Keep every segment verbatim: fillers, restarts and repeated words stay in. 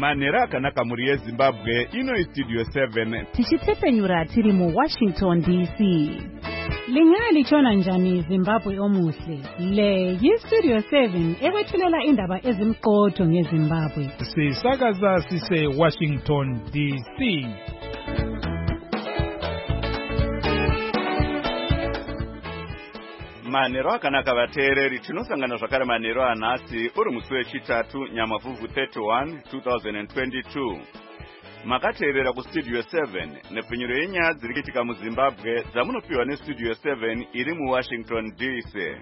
Manera akanaka muri yeZimbabwe ino istudio seven. Tichitsepenyura tiri mu Washington D C. Lingali chona njani Zimbabwe omuhle. Le yistudio seven ekwethulela indaba ezimqotho ngeZimbabwe. Sisakaza sise Washington D C. Manero akanaka vateereri tinosangana zvakare manero anhasi uri musi wechitatu Nyamavhuvhu thirty-one twenty twenty-two. Makateerera kustudio seven nepfunyiro yenyaya dziri kuitika muZimbabwe dzamunopiwa nestudio seven iri muWashington D C.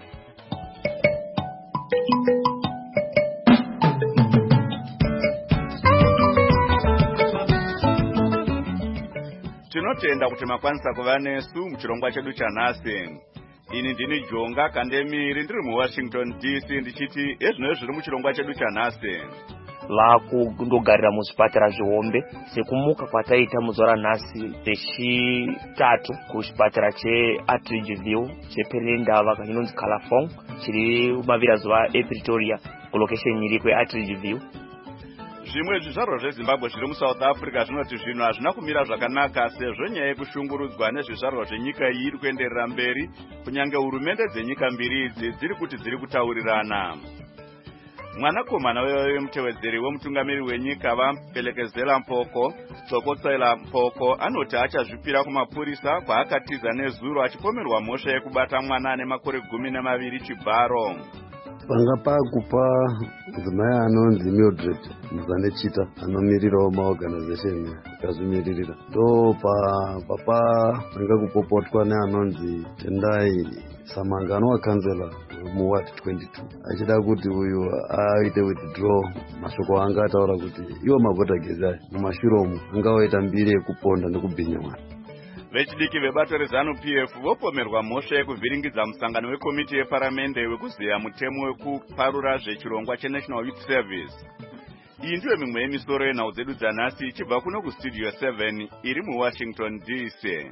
Tinotenda kuti makwanisa kuva nesu muchirongwa chedu chanhasi. Ini ndini Jonga Kandemiri ndiri muWashington D C ndichiti ezvino zviri muchirongwa chedu chanhasi. La kundogarira muzvipatara zvihombe sekumuka kwataita muzora nhasi rechitatu kuchipatara cheAtteridgeville chePenendava kanonzi Calafong chiri mavirazuva ePretoria kulocation iri kweAtteridgeville. Zvimwe zvizvarwa zveZimbabwe zviri muSouth Africa zvinoti zvinhu hazvina kumira zvakanaka sezvo nyaya yekushungurudzwa nezvizvarwa zvenyika iyi iri kuenderera mberi kunyange hurumende dzenyika mbiri idzi dziri kuti dziri kutaurirana. Mwanakomana wemutevedzeri wemutungamiri wenyika vaPelekezela Mpoko, Tsokotsela Mpoko, anoti achazvipira kumapurisa kwaakatiza nezuro achipomerwa mhosva yekubata mwana ane makore gumi namaviri chibharo. Panga pakupa mudzimai anonzi Mildred Muzanechita anomirirawo maorganization akazvimiririra. Ndo papa panga kupopotwa neanonzi Tendai Samanga anowa kansela muward twenty-two achida kuti uyu aite withdraw. Mashoko anga ataura kuti iwo mavhota gezi mumashuromu angawaita mbiri yekuponda nekubhinya mwana. Vechidiki vebato reZanu P F vopomerwa mhosva yekuvhiringidza musangano wekomiti yeparamende wekuziya mutemo wekuparura zvechirongwa cheNational Youth Service. Iyi ndiyo mimwe yemisoro yenhau dzedu dzanhasi ichibva kuno kustudio seven iri muWashington D C.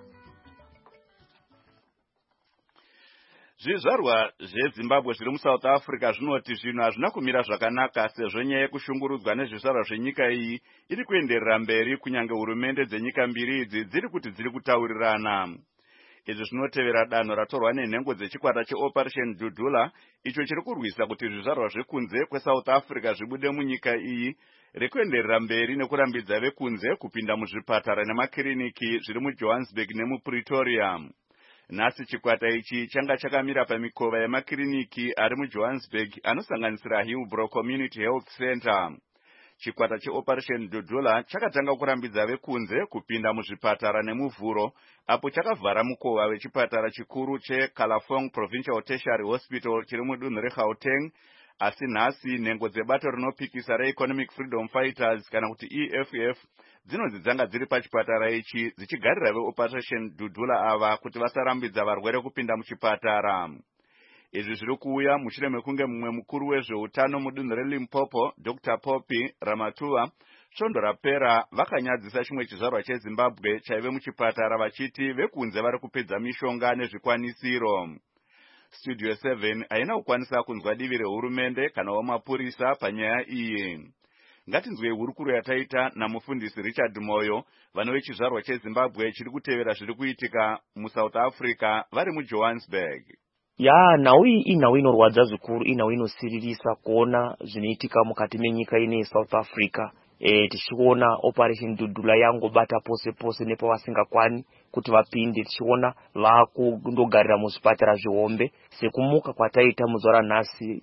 Zvizvarwa zveZimbabwe zviri muSouth Africa zvinoti zvinhu hazvina kumira zvakanaka sezvo nyaya yekushungurudzwa nezvizvarwa zvenyika iyi iri kuenderera mberi kunyange hurumende dzenyika mbiri idzi dziri kuti dziri kutaurirana. Izvi zvinotevera danho ratorwa nenhengo dzechikwata cheOperation Dudula icho chiri kurwisa kuti zvizvarwa zvekunze kweSouth Africa zvibude munyika iyi rekuenderera mberi nekurambidza vekunze kupinda muzvipatara nemakiriniki zviri muJohannesburg nemuPretoria. Nhasi chikwata ichi changa chakamira pamikova yemakiriniki ari muJohannesburg anosanganisira Hillbrow Community Health Center. Chikwata cheOperation Dudula chakatanga kurambidza vekunze kupinda muzvipatara nemuvhuro apo chakavhara mukova wechipatara chikuru cheCalafong Provincial Tertiary Hospital chiri mudunhu reGauteng. Asi nhasi nhengo dzebato rinopikisa reEconomic Freedom Fighters kana kuti E F F dzinonzi dzanga dziri pachipatara ichi dzichigarira veOperation Dudula ava kuti vasarambidza varwere kupinda muchipatara. Izvi zviri kuuya mushure mekunge mumwe mukuru wezveutano mudunhu reLimpopo Doctor Poppy Ramatuva svondo rapera vakanyadzisa chimwe chizvarwa cheZimbabwe chaive muchipatara vachiti vekunze vari kupedza mishonga nezvikwanisiro. Studio seven haina kukwanisa kunzwa divi rehurumende kana wamapurisa panyaya iyi. Ngatinzwe hurukuro yataita namufundisi Richard Moyo vano vechizvarwa cheZimbabwe chiri kutevera zviri kuitika muSouth Africa vari muJohannesburg. Ya nhau iyi inhau inorwadza zvikuru, inhau inosiririsa kuona zvinoitika mukati menyika ine South Africa. E, tichiona Operation Dudula yangobata pose pose nepavasingakwani kuti vapinde. Tichiona vakundogarira muzvipatara zvihombe sekumuka kwataita muzora nhasi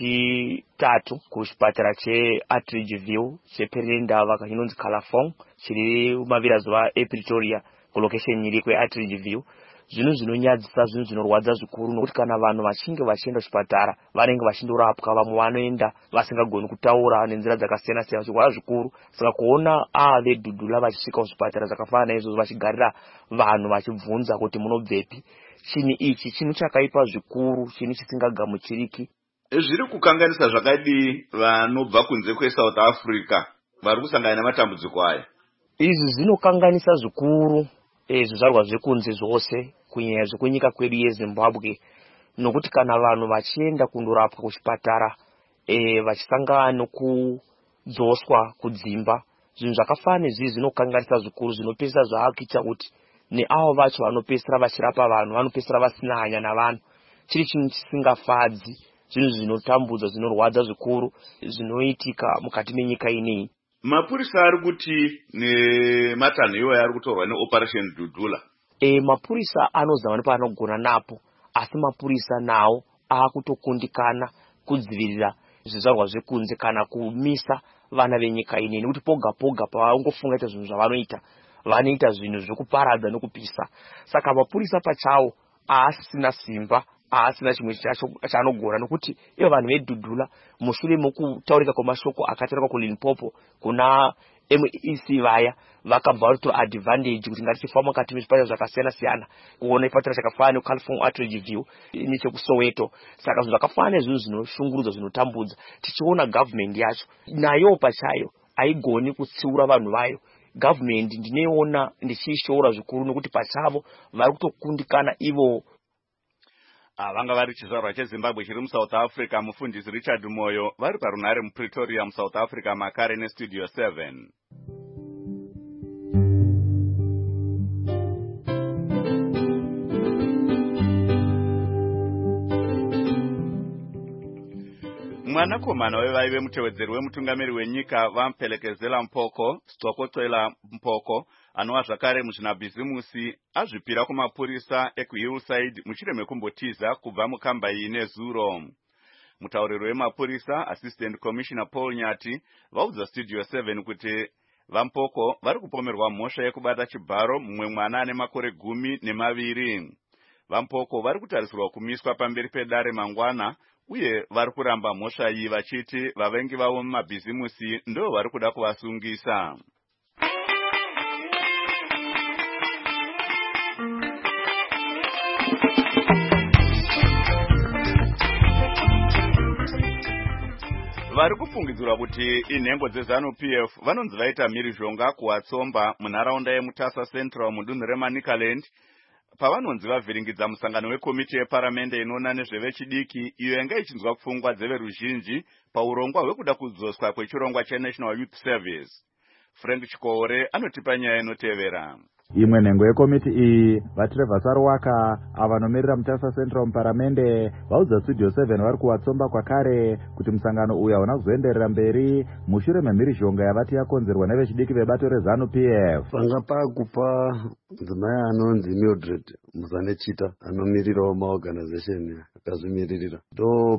rechitatu kuchipatara cheAtteridgeville chePenendava kanonzi Calafong chiri mavirazuva ePretoria kulocation iri kweAtteridgeville. Zvinhu zvinonyadzisa, zvinhu zvinorwadza zvikuru nokuti kana vanhu vachinge vachienda kuchipatara vanenge vachindorapwa, vamwe vanoenda vasingagoni kutaura nenzira dzakasiyana siyana zvirwara zvikuru. Saka kuona ave Dudula vachisvika kuzvipatara zvakafanana naizvozvo vachigarira vanhu vachibvunza kuti munobvepi, chinhu ichi chinhu chakaipa zvikuru, chinhu chisingagamuchiriki. Zviri kukanganisa zvakadii vanobva kunze kweSouth Africa vari kusangana nematambudziko aya? Izvi zvinokanganisa zvikuru zvizvarwa zvekunze zvose kunyanya zvekunyika kwedu yeZimbabwe nokuti kana vanhu vachienda kundorapwa kuchipatara e, vachisangana noku dzoswa kudzimba. Zvinhu zvakafanana nezvi zvinokanganisa zvikuru zvinopesa zvaakuita kuti neavo vacho vanopesera vachirapa vanhu vanopesera vasina hanya navanhu. Chiri chinhu chisingafadzi, zvinhu zvinotambudza, zvinorwadza zvikuru zvinoitika mukati menyika ineyi. Mapurisa ari kuti nematanho iwayo ari kutorwa neoperation Dudula. E, mapurisa anozama nepaanogona napo, asi mapurisa nawo akutokundikana kudzivirira zvizvarwa zvekunze kana kumisa vana venyika ineyi, nekuti poga poga pavangofunga ita zvinhu zvavanoita vanoita zvinhu zvekuparadza nokupisa. Saka mapurisa pachawo asina simba, asina chimwe chacho chaanogona, nokuti ivo vanhu vedhudhula mushure mokutaurika kwemashoko akatarwa kuLimpopo kuna M E C vaya vakabva vatora advantage kuti ngatichifamba mukati mezvipatara zvakasiyana siyana kuona chipatara chakafanana neCalifornia Outreach View nechekuSoweto. Saka zvinhu zvakafanana zvinhu zvinoshungurudza, zvinotambudza, tichiona government yacho nayo pachayo haigoni kutsiura vanhu vayo. Government ndineona ndichiishora zvikuru nokuti pachavo vari kutokundikana ivo. Vanga vari chizvarwa cheZimbabwe chiri muSouth Africa, mufundisi Richard Moyo, vari parunhare muPretoria muSouth Africa, makare neStudio seven. Mwanakomana wevaive mutevedzeri wemutungamirir wenyika vaMphelekezela Mpoko, Stokotela Mpoko, anova zvakare muzvinabhizimusi, azvipira kumapurisa ekuHillside mushure mekumbotiza kubva mukamba iyi nezuro. Mutauriri wemapurisa Assistant Commissioner Paul Nyati vaudza Studio seven kuti vaMpoko vari kupomerwa mhosva yekubata chibharo mumwe mwana ane makore gumi nemaviri. VaMpoko vari kutarisirwa kumiswa pamberi pedare mangwana, uye vari kuramba mhosva iyi vachiti vavengi vavo mumabhizimusi ndo vari kuda kuvasungisa. Vari kufungidzirwa kuti inhengo dzeZanu P F vanonzi vaita mhirizhonga kuvatsomba munharaunda yeMutasa Central mudunhu reManicaland, pavanonzi vavhiringidza musangano wekomiti yeparamende inoona nezvevechidiki iyo yanga ichinzwa pfungwa dzeveruzhinji paurongwa hwekuda kudzoswa kwechirongwa cheNational Youth Service. Frank Chikore anotipa nyaya inotevera. Imwe nhengo yekomiti iyi vaTrevor Sarwaka avanomirira Mutasa Central muparamende vaudza Studio seven vari kuvatsomba kwakare kuti musangano uyu hauna kuzoenderera mberi mushure memhirizhonga yavati yakonzerwa nevechidiki vebato reZanu P F. Panga pakupa mudzimai anonzi Mildred Muzanechita anomirirawo maorganization akazvimiririra, ndo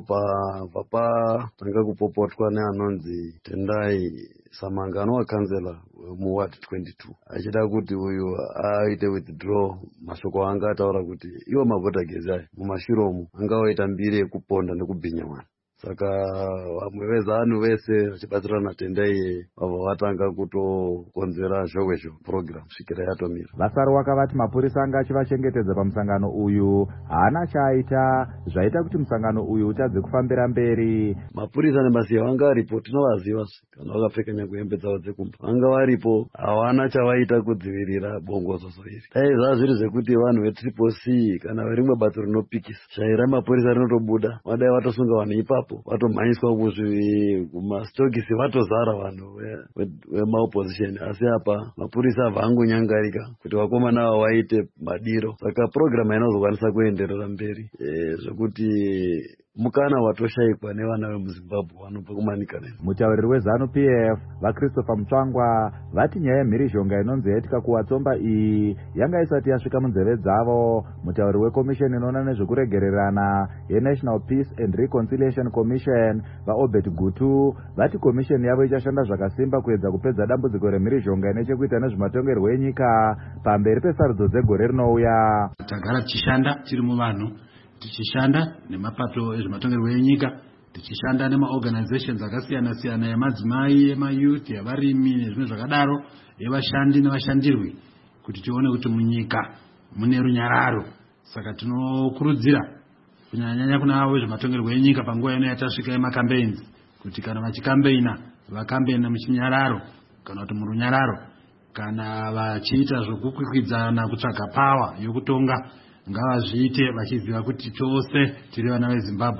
papa tanga kupopotwa neanonzi Tendai Samanga anowa kansela muward twenty-two achida kuti uyu aite withdraw. Mashoko anga ataura kuti iwo mavhota gezi aya mumashiromo anga waita mbiri yekuponda nekubhinya mwana. Saka vamwe vezanu vese vachibatsirana Tendai vabva vatanga kutokonzera zhowezho program svikira yatomira. Vasarwaka vati mapurisa anga achivachengetedza pamusangano uyu haana chaaita zvaita kuti musangano uyu utadze kufambira mberi. Mapurisa nemasiya vanga varipo, tinovaziva kana vakapfeka nyange hembe dzavo dzekumba, vanga varipo, hawana chavaita kudzivirira bongozozo iri. Dai zvava zviri zvekuti vanhu veTriple C kana verimwe bato rinopikisa shaira mapurisa rinotobuda, vadai vatosunga vanhu ipapo vatomhanyiswa kumastokisi vatozara vanhu vemaopposition. Asi apa mapurisa abva angonyangarika kuti vakomana ava vaite madiro. Saka program inozokwanisa kuenderera mberi zvekuti mukana watoshayikwa nevana vemuZimbabwe vanobva kuManicaland. Mutauriri weZanu P F vaChristopher Mutsvangwa vati nyaya yemhirizhonga inonzi yaitika kuvatsomba iyi yanga isati yasvika munzeve dzavo. Mutauriri wekomisheni inoona nezvekuregererana yeNational Peace and Reconciliation Commission vaObert Gutu vati komisheni yavo ichashanda zvakasimba kuedza kupedza dambudziko remhirizhonga inechekuita nezvematongerwo enyika pamberi pesarudzo dzegore rinouya. Tagara tichishanda tiri muvanhu, tichishanda nemapato ezvematongerwo enyika, tichishanda nemaorganizations akasiyana siyana yemadzimai, emayouth, yavarimi nezvimwe zvakadaro, yevashandi nevashandirwi, kuti tione kuti munyika mune runyararo. Saka tinokurudzira kunyanya kuna avo vezvematongerwo enyika panguva ino yatasvika yemakampeins kuti kana vachikampeina vakampeina muchinyararo kana kuti murunyararo, kana vachiita zvokukwikwidzana kutsvaga pawa yokutonga ngavazviite vachiziva kuti chose tiri vana veZimbabwe.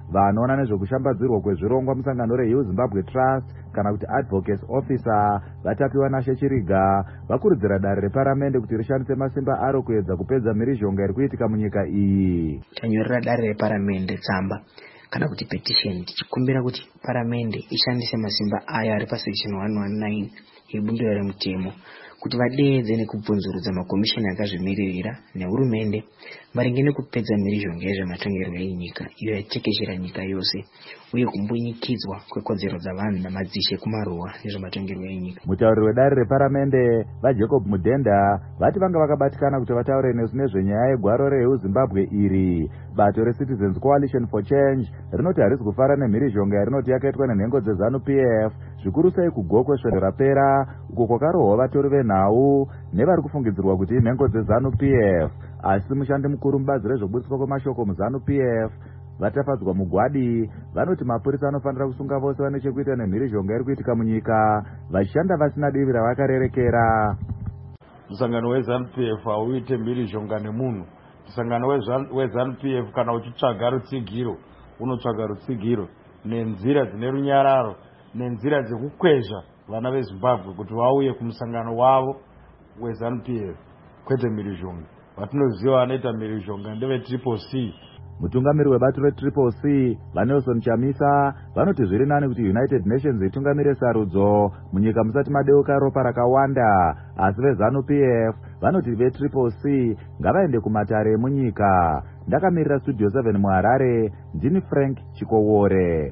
vanoona nezvekushambadzirwa kwezvirongwa musangano rehill zimbabwe trust kana kuti advocates officer vatapiwa nashe chiriga vakurudzira dare reparamende kuti rishandise masimba aro kuedza kupedza mhirizhonga iri kuitika munyika iyi. Tanyorera dare reparamende tsamba kana kuti petition tichikumbira kuti paramende ishandise masimba ayo ari pasection one nineteen yebundo remutemo kuti vadeedze nekubvunzurudza makomishini akazvimiririra nehurumende maringe nekupedza mhirizhonga yezvematongerwo enyika iyo yatekeshera nyika yose uye kumbunyikidzwa kwekodzero dzavanhu namadzishe kumaruwa nezvematongerwo enyika. Mutauriri wedare reparamende vajacob mudhenda vati vanga vakabatikana kuti vataure nezvenyaya yegwaro rehill zimbabwe iri. Bato reCitizens Coalition for Change rinoti harisi kufara nemhirizhonga yarinoti yakaitwa nenhengo dzezanu P F zvikuru sei kugokwe svondo rapera uko kwakarohwa vatori venhau nevari kufungidzirwa kuti inhengo dzezanu P F. Asi mushandi mukuru mubazi rezvobudiswa kwemashoko muzanu P F vatafadzwa mugwadi vanoti mapurisa anofanira kusunga vose vane chekuita nemhirizhonga iri kuitika munyika vachishanda vasina divi ravakarerekera. Musangano wezanu P F hauite mhirizhonga nemunhu. Musangano wezanu P F kana uchitsvaga rutsigiro unotsvaga rutsigiro nenzira dzine runyararo nenzira dzekukwezva vana veZimbabwe kuti vauye kumusangano wavo wezanu P F kwete mhirizhonga. Vatinoziva vanoita mhirizhonga ndeve Triple C. Mutungamiri webato reTriple C vaNelson Chamisa vanoti zviri nani kuti United Nations itungamire sarudzo munyika musati madeuka ropa rakawanda, asi vezanu P F vanoti veTriple C ngavaende kumatare emunyika. Ndakamirira Studio seven muHarare, ndini Frank Chikowore.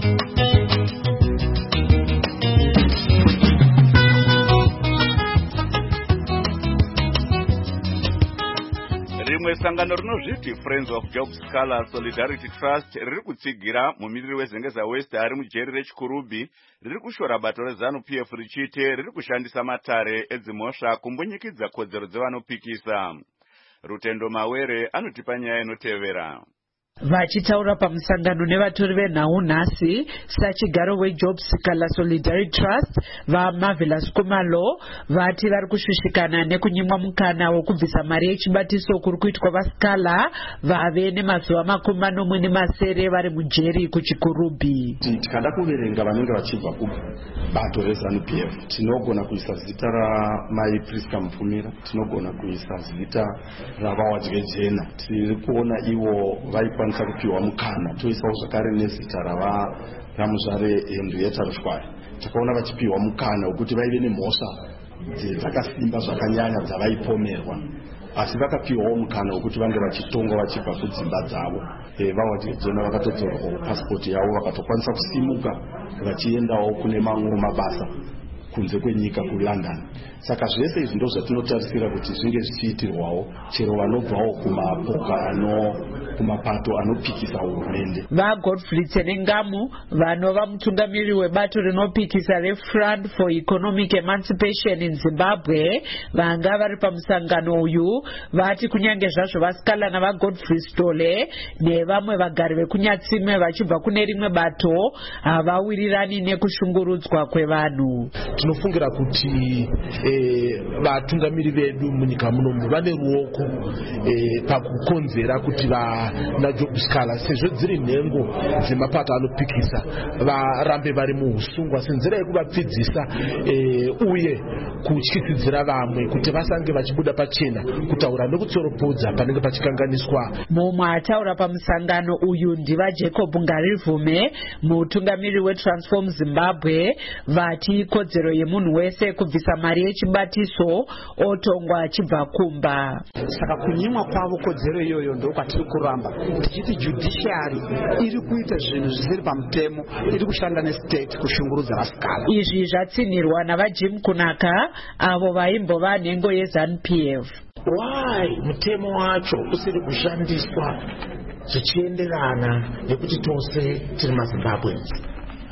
Rimwe sangano rinozviti Friends of Job Scholar Solidarity Trust riri kutsigira mumiriri weZengeza West ari mujeri reChikurubi riri kushora bato rezanu P F richiti riri kushandisa matare edzimhosva kumbunyikidza kodzero dzevanopikisa. Rutendo Mawere anotipa nyaya inotevera. Vachitaura pamusangano nevatori venhau nhasi sachigaro weJob Scholar Solidarity Trust vaMarvelous Kumalo vati vari kushushikana nekunyimwa mukana wokubvisa mari yechibatiso kuri kuitwa vaScholar vave nemazuva makumi manomwe nemasere vari mujeri kuChikurubi. Tikada kuverenga vanenge vachibva kubato rezanu P F tinogona kuisa zita ramai Priska Mupfumira, tinogona kuisa zita ravaWadzwejena. Tiri kuona ivo vaikwa kupiwa mukana toisawo zvakare nezita rava ramuzvare Henrietta Rushwari. Takaona vachipiwa mukana wekuti vaive nemhosva dzakasimba zvakanyanya dzavaipomerwa, asi vakapiwawo mukana wekuti vange vachitonga vachibva kudzimba dzavo. VaWadzwejena vakatodzorwawo pasipoti yavo vakatokwanisa kusimuka vachiendawo kune mamwe mabasa kunze kwenyika kuLondon. Saka zvese izvi ndizvo zvatinotarisira kuti zvinge zvichiitirwawo chero vanobvawo kumapoka ano kumapato anopikisa hurumende. VaGodfrey Tsenengamu vanova mutungamiri webato rinopikisa reFront for Economic Emancipation in Zimbabwe vanga vari pamusangano uyu vati kunyange zvazvo vaScholar navaGodfrey Stole nevamwe vagari vekunyatsime vachibva kune rimwe bato havawirirani nekushungurudzwa kwevanhu. Tinofungira kuti vatungamiri vedu munyika munomu vane ruoko pakukonzera kuti vanaJob Scholar sezvo dziri nhengo dzemapato anopikisa varambe vari muusungwa senzira yekuvapfidzisa uye kutyisidzira vamwe kuti vasange vachibuda pachena kutaura nekutsoropodza panenge pachikanganiswa. Mumwe ataura pamusangano uyu ndivaJacob Ngarivume mutungamiri weTransform Zimbabwe vati kodzero yemunhu wese kubvisa mari yechibatiso otongwa achibva kumba. Saka kunyimwa kwavo kodzero iyoyo ndokwatiri kuramba tichiti judiciary iri kuita zvinhu zvisiri pamutemo, iri kushanda nestate kushungurudza vaScholar. Izvi zvatsinirwa navaJim Kunaka avo vaimbova nhengo yezanu P F. Why mutemo wacho usiri kushandiswa zvichienderana nekuti tose tiri maZimbabweans?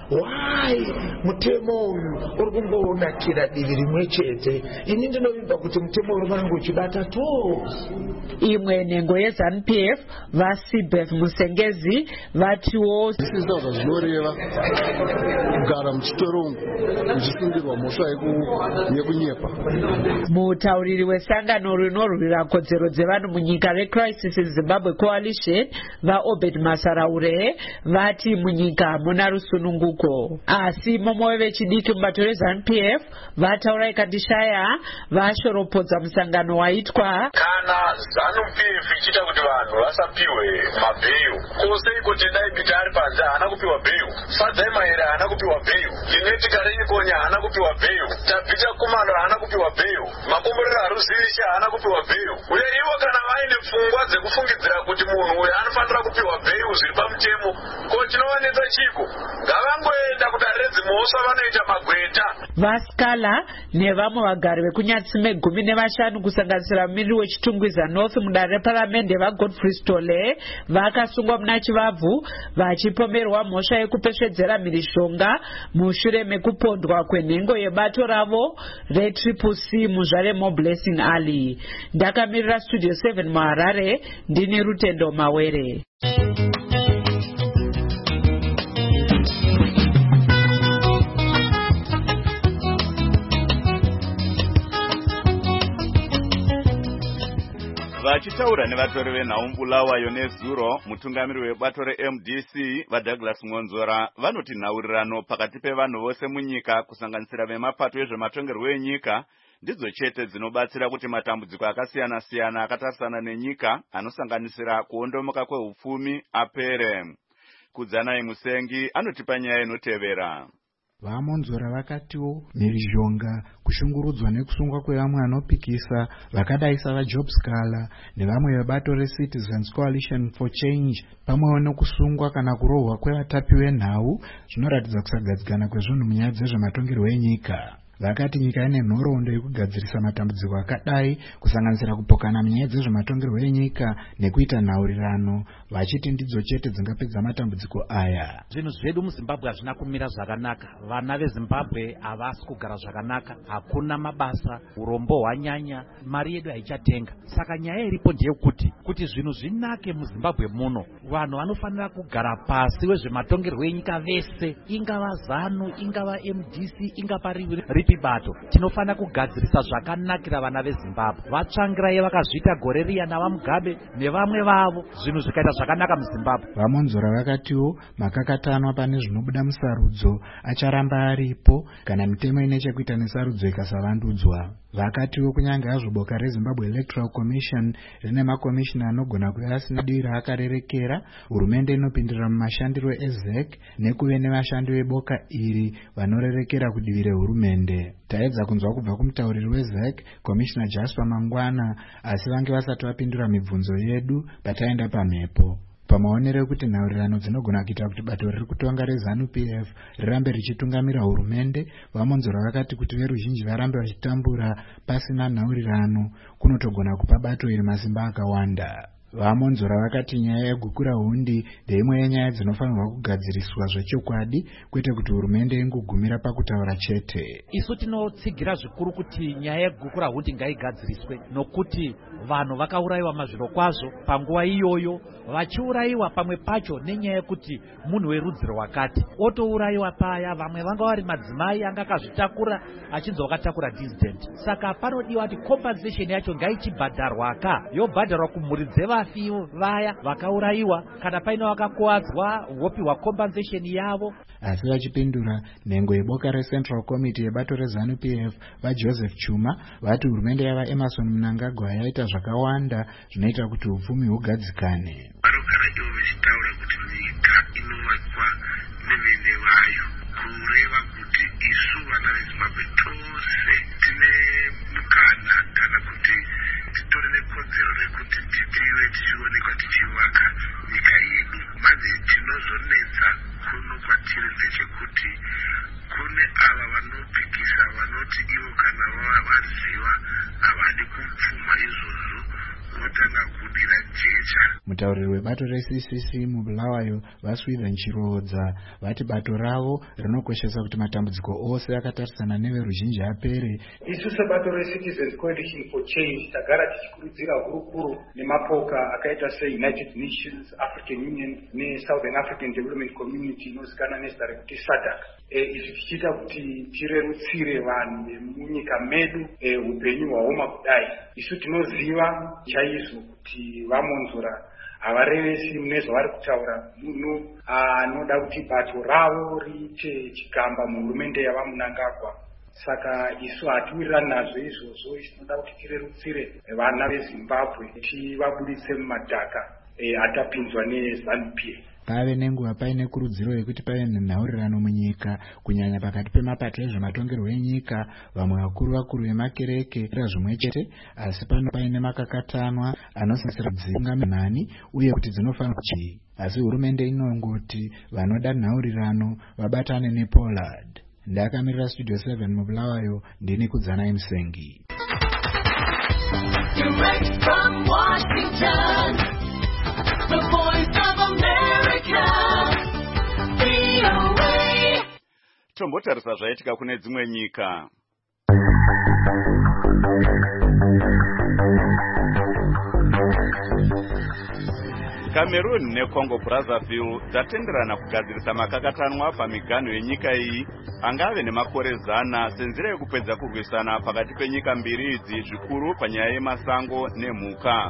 why mutemo uyu uri kungonakira divi rimwe chete. Ini ndinovimba kuti mutemo uri vanenge uchibata toes. Imwe nhengo yeZANU P F vaSibeth Musengezi vatiwo zvisizva zvinoreva kugara muchitorongo muchisundirwa mhosva yekunyepa. Mutauriri wesangano rinorwira kodzero dzevanhu munyika reCrisis Zimbabwe Coalition vaObed Masaraure vati munyika muna rusununguko. Asi momwe vechidiki mubato reZANU P F vataura ikandishaya vashoropodza musangano waitwa kana ZANU P F ichita kuti vanhu vasapiwe mabheyu. Kusei kuti dai bita ari panze haana kupiwa bheyu. Sadzai maere haana kupiwa bheyu. Linetika renyikonya haana kupiwa bheyu. Tabvita kumano haana kupiwa bheyu. Makomborero haruzivisha haana kupiwa bheyu. Uye ivo kana vaine pfungwa dzekufungidzira kuti munhu uyu anofanira kupiwa bheyu zviri pamutemo, ko chinowanetsa chiko ngavangoenda kudarire dzimhosva vanoita magweta. Vaskala nevamwe vagari vekunyatsime gumi nevashanu kusanganisira mumiriri wechitungwiza North mudare reparamende vaGodfrey Stole vakasungwa muna chivabvu vachipomerwa mhosva yekupesvedzera mhirishonga mushure mekupondwa kwenhengo yebato ravo retriple C muzvare moBlessing Ali. Ndakamirira Studio seven muHarare ndini Rutendo Mawere. vachitaura nevatori venhaumbulawayo nezuro, mutungamiri webato reM D C vaDouglas Ngonzora vanoti nhaurirano pakati pevanhu vose munyika kusanganisira vemapato ezvematongerwo enyika ndidzo chete dzinobatsira kuti matambudziko akasiyana-siyana akatarisana nenyika anosanganisira kuondomoka kwehupfumi apere. Kudzanai Musengi anotipa nyaya inotevera. VaMonzora vakatiwo mhirizhonga, kushungurudzwa nekusungwa kwevamwe vanopikisa vakadai savaJobscala nevamwe vebato reCitizens Coalition for Change pamwewo nekusungwa kana kurohwa kwevatapi venhau zvinoratidza kusagadzikana kwezvinhu munyaya dzezvematongerwo enyika. Vakati nyika ine nhoroondo yekugadzirisa matambudziko akadai kusanganisira kupokana munyaya dzezvematongerwo enyika nekuita nhaurirano, vachiti ndidzo chete dzingapedza matambudziko aya. Zvinhu zvedu muZimbabwe hazvina kumira zvakanaka. Vana veZimbabwe havasi kugara zvakanaka, hakuna mabasa, urombo hwanyanya, mari yedu haichatenga. Saka nyaya iripo ndeyekuti kuti zvinhu zvinake muZimbabwe muno, vanhu vanofanira kugara pasi wezvematongerwo enyika vese, ingava ZANU, ingava M D C, ingava ripi bato. Tinofanira kugadzirisa zvakanakira vana veZimbabwe. Vatsvangirai vakazviita gore riya navaMugabe nevamwe vavo, zvinhu zvikaita zvakanaka muZimbabwe. VaMonzora vakatiwo makakatanwa pane zvinobuda musarudzo acharamba aripo kana mitemo ine chekuita nesarudzo ikasavandudzwa. Vakatiwo kunyange hazvo boka reZimbabwe Electoral Commission rine makomishina anogona kuva asina divi raakarerekera, hurumende inopindira mumashandiro eZ E C nekuve nevashandi veboka iri vanorerekera kudivi rehurumende. Taedza kunzwa kubva kumutauriri weZ E C Commissioner Jasper Mangwana, asi vange vasati vapindura mibvunzo yedu pataenda pamhepo. Pamaonero ekuti nhaurirano dzinogona kuita kuti bato riri kutonga reZANU P F rirambe richitungamira hurumende, VaMonzora vakati kuti veruzhinji varambe vachitambura pasina nhaurirano kunotogona kupa bato iri masimba akawanda. VaMonzora vakati nyaya yegukura hundi ndeimwe yenyaya dzinofanirwa kugadziriswa zvechokwadi, kwete kuti hurumende ingogumira pakutaura chete. Isu tinotsigira zvikuru kuti nyaya yegukura hundi ngaigadziriswe, nokuti vanhu vakaurayiwa mazviro kwazvo panguva iyoyo, vachiurayiwa pamwe pacho nenyaya yekuti munhu werudzi rwakati otourayiwa paya, vamwe vanga vari madzimai anga akazvitakura achinzi wakatakura dissident. Saka panodiwa kuti compensation yacho ngaichibhadharwa ka yobhadharwa kumhuri dzevafi vaya vakaurayiwa, kana paine vakakuwadzwa vopiwa compensation yavo. Asi vachipindura, nhengo yeboka reCentral Committee yebato reZANU P F vaJoseph Chuma vati hurumende yava Emerson Mnangagwa yaita zvakawanda zvinoita kuti upfumi hugadzikane. Vanogara ivo vachitaura kuti nyika inovakwa nevene vayo, kureva kuti isu vana veZimbabwe tose tine mukana kana kuti titore nekodzero rekuti titive tichionekwa tichivaka nyika yedu. Manje tinozonetsa kuno kwatiri ndechekuti kune ava vanopikisa vanoti ivo kana vaziva havadi kupfuma izvozvo votanga kudira jecha. Mutauriri webato re-C C C muBulawayo vaSwithen Chirodza vati bato ravo rinokoshesa kuti matambudziko ose akatarisana neveruzhinji apere. Isu sebato reCitizens Coalition for Change tagara tichikurudzira hurukuru nemapoka akaita seUnited Nations, African Union neSouthern African Development Community inozikanwa nezita rekuti SADC. Izvi tichiita kuti tirerutsire vanhu vemunyika medu upenyu hwaoma kudai. Isu tinoziva chaizvo kuti vamonzora havarevesi mune zvavari kutaura munhu anoda kuti bato ravo riite chigamba muhurumende yavamunangagwa. Saka isu hatiwirirani nazvo izvozvo. Tinoda kuti tirerutsire vana veZimbabwe tivabuditse mumadhaka atapinzwa neZANU-P F. Pave nenguva paine kurudziro yekuti pave nenhaurirano munyika kunyanya pakati pemapato ezvematongerwo enyika, vamwe vakuru vakuru vemakereke zvimwe chete, asi pano paine makakatanwa anosisira kudzinga mhani uye kuti dzinofanira kuchii. Asi hurumende inongoti vanoda nhaurirano vabatane nePollard. Ndakamirira Studio seven muBulawayo, ndini Kudzanai Musengi. Direct from Washington, the voice of America, V O A. Tombotarisa zvaitika kune dzimwe nyika. Cameroon neCongo Brazzaville dzatenderana kugadzirisa makakatanwa pamiganho yenyika iyi angave nemakore zana senzira yekupedza kurwisana pakati penyika mbiri idzi zvikuru panyaya yemasango nemhuka.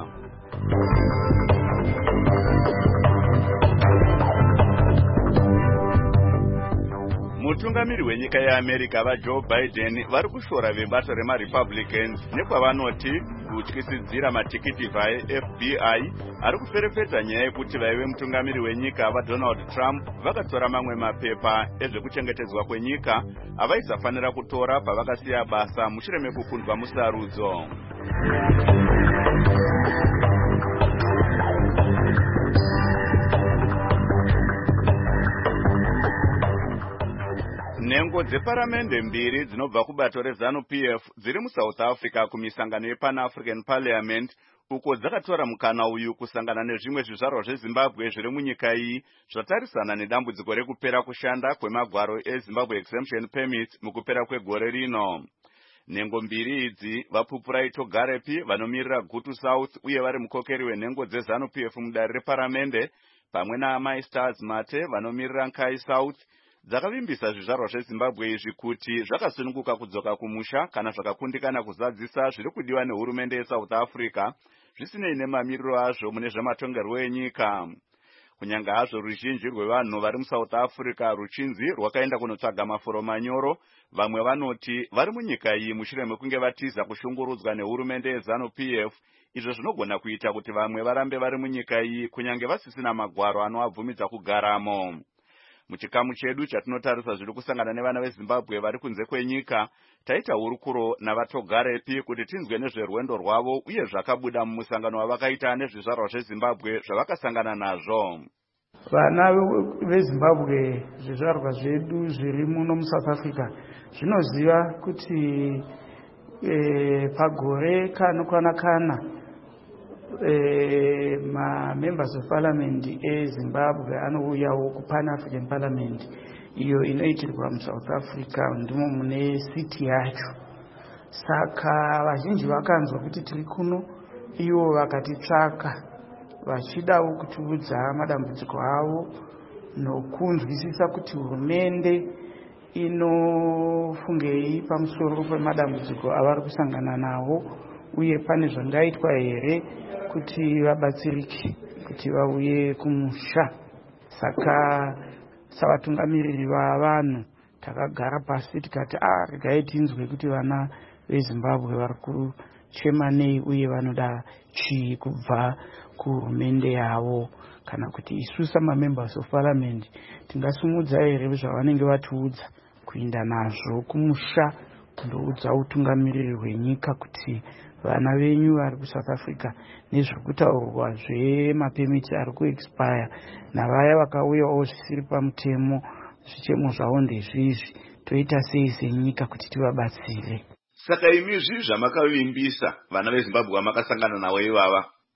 Mutungamiri wenyika yeAmerica vaJoe Biden vari kushora vebato remaRepublicans nekwavanoti kutyisidzira matikiti vaeF B I ari kuferefeta nyaya yekuti vaive mutungamiri wenyika vaDonald Trump vakatora mamwe mapepa ezvekuchengetedzwa kwenyika avaisafanira kutora pavakasiya basa mushure mekukundwa musarudzo. Nhengo dzeparamende mbiri dzinobva kubato reZANU-P F dziri muSouth Africa kumisangano yePan-African Parliament uko dzakatora mukana uyu kusangana nezvimwe zvizvarwa zveZimbabwe zviri munyika iyi zvatarisana nedambudziko rekupera kushanda kwemagwaro eZimbabwe Exemption Permits mukupera kwegore rino. Nhengo mbiri idzi vaPupurai Togarepi vanomirira Gutu South uye vari mukokeri wenhengo dzeZANU-P F mudare reparamende pamwe naAmai Stars Mate vanomirira Nkai South dzakavimbisa zvizvarwa zveZimbabwe izvi kuti zvakasununguka kudzoka kumusha kana zvakakundikana kuzadzisa zviri kudiwa nehurumende yeSouth Africa zvisinei nemamiriro azvo mune zvematongerwo enyika. Kunyanga hazvo ruzhinji rwevanhu vari muSouth Africa ruchinzi rwakaenda kunotsvaga mafuro manyoro, vamwe vanoti vari munyika iyi mushure mekunge vatiza kushungurudzwa nehurumende yeZANU-P F, izvo zvinogona kuita kuti vamwe varambe vari munyika iyi kunyange vasisina magwaro anovabvumidza kugaramo. Muchikamu chedu chatinotarisa zviri kusangana nevana veZimbabwe vari kunze kwenyika, taita hurukuro navatogarepi kuti tinzwe nezverwendo rwavo uye zvakabuda mumusangano wavakaita nezvizvarwa zveZimbabwe zvavakasangana nazvo. Vana veZimbabwe zvizvarwa zvedu zviri muno muSouth Africa zvinoziva kuti e, pagore kanokwana kana e, ma-members of parliament eZimbabwe anouyawo kuPan-African Parliament iyo inoitirwa muSouth Africa ndimo mune city yacho. Saka vazhinji vakanzwa kuti tiri kuno, ivo vakatitsvaka vachidawo kutiudza madambudziko avo nokunzwisisa kuti hurumende inofungei pamusoro pemadambudziko avari kusangana nawo uye pane zvangaitwa here kuti vabatsirike kuti vauye kumusha. Saka savatungamiriri vavanhu takagara pasi tikati ah regai tinzwe kuti vana veZimbabwe vari kuchema nei uye vanoda chii kubva kuhurumende yavo, kana kuti isusa ma-members of parliament tingasumudza here zvavanenge vatiudza kuenda nazvo kumusha kundoudza utungamiriri hwenyika kuti vana venyu vari kuSouth Africa nezvekutaurwa zvemapemiti ari kuexpire navaya vakauyawo zvisiri pamutemo zvichemo zvavo ndezvizvi, toita sei senyika kuti tivabatsire. Saka imizvi zvamakavimbisa vana veZimbabwe vamakasangana navo ivava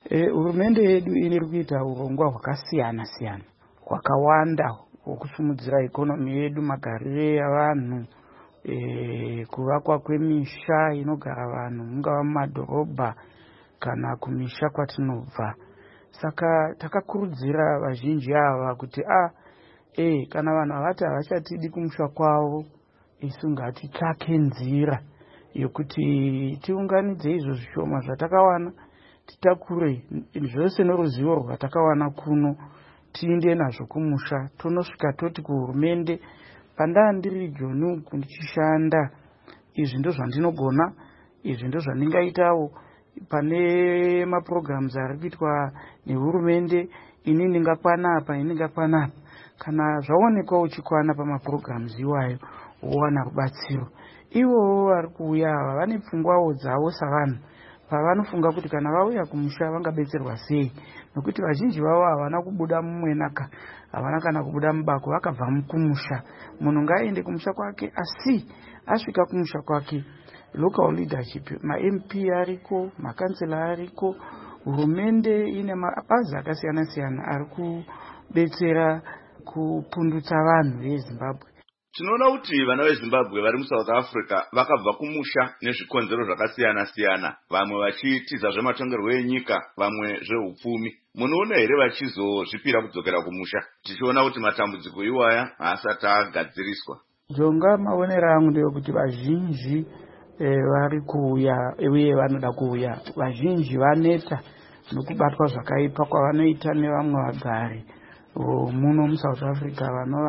Hurumende yedu iri kuita urongwa hwakasiyana siyana hwakawanda hwokusimudzira ikonomi yedu, magarire avanhu, e, kuvakwa kwemisha inogara vanhu mungava mumadhorobha kana kumisha kwatinobva. Saka takakurudzira vazhinji ava kuti a e kana vanhu havati havachatidi kumusha kwavo, isu ngatitsvake nzira yokuti tiunganidze izvo zvishoma zvatakawana, titakure zvose noruzivo rwatakawana kuno, tiinde nazvo kumusha. Tonosvika toti kuhurumende, pandaa ndiri Joni ndichishanda, izvi ndo zvandinogona, izvi ndo zvandingaitawo pane maprograms ari kuitwa nehurumende, ini ndingakwana apa, ini ndingakwana apa. Kana zvaonekwa uchikwana pamaprograms iwayo, wowana rubatsiro. Ivo vari kuuya ava vane pfungwawo dzavo savanhu, pavanofunga kuti kana vauya kumusha vangabetserwa sei, nokuti vazhinji vavo havana kubuda mumwenaka, havana kana kubuda mubako, vakabva kumusha. Munhu ngaaende kumusha kwake, asi asvika kumusha kwake, local leadership, ma-M P ariko, makansela ariko, hurumende ine mabazi akasiyana siyana ari kubetsera kupundutsa vanhu veZimbabwe. Tinoona kuti vana veZimbabwe vari muSouth Africa vakabva kumusha nezvikonzero zvakasiyana siyana, vamwe vachitiza zvematongerwo enyika, vamwe zveupfumi. Munoona here vachizozvipira kudzokera kumusha, tichiona kuti matambudziko iwaya haasati agadziriswa? Jonga maonero angu ndeyekuti vazhinji vari kuuya uye vanoda kuuya, vazhinji vaneta nokubatwa zvakaipa kwavanoita nevamwe vagari muno muSouth Africa,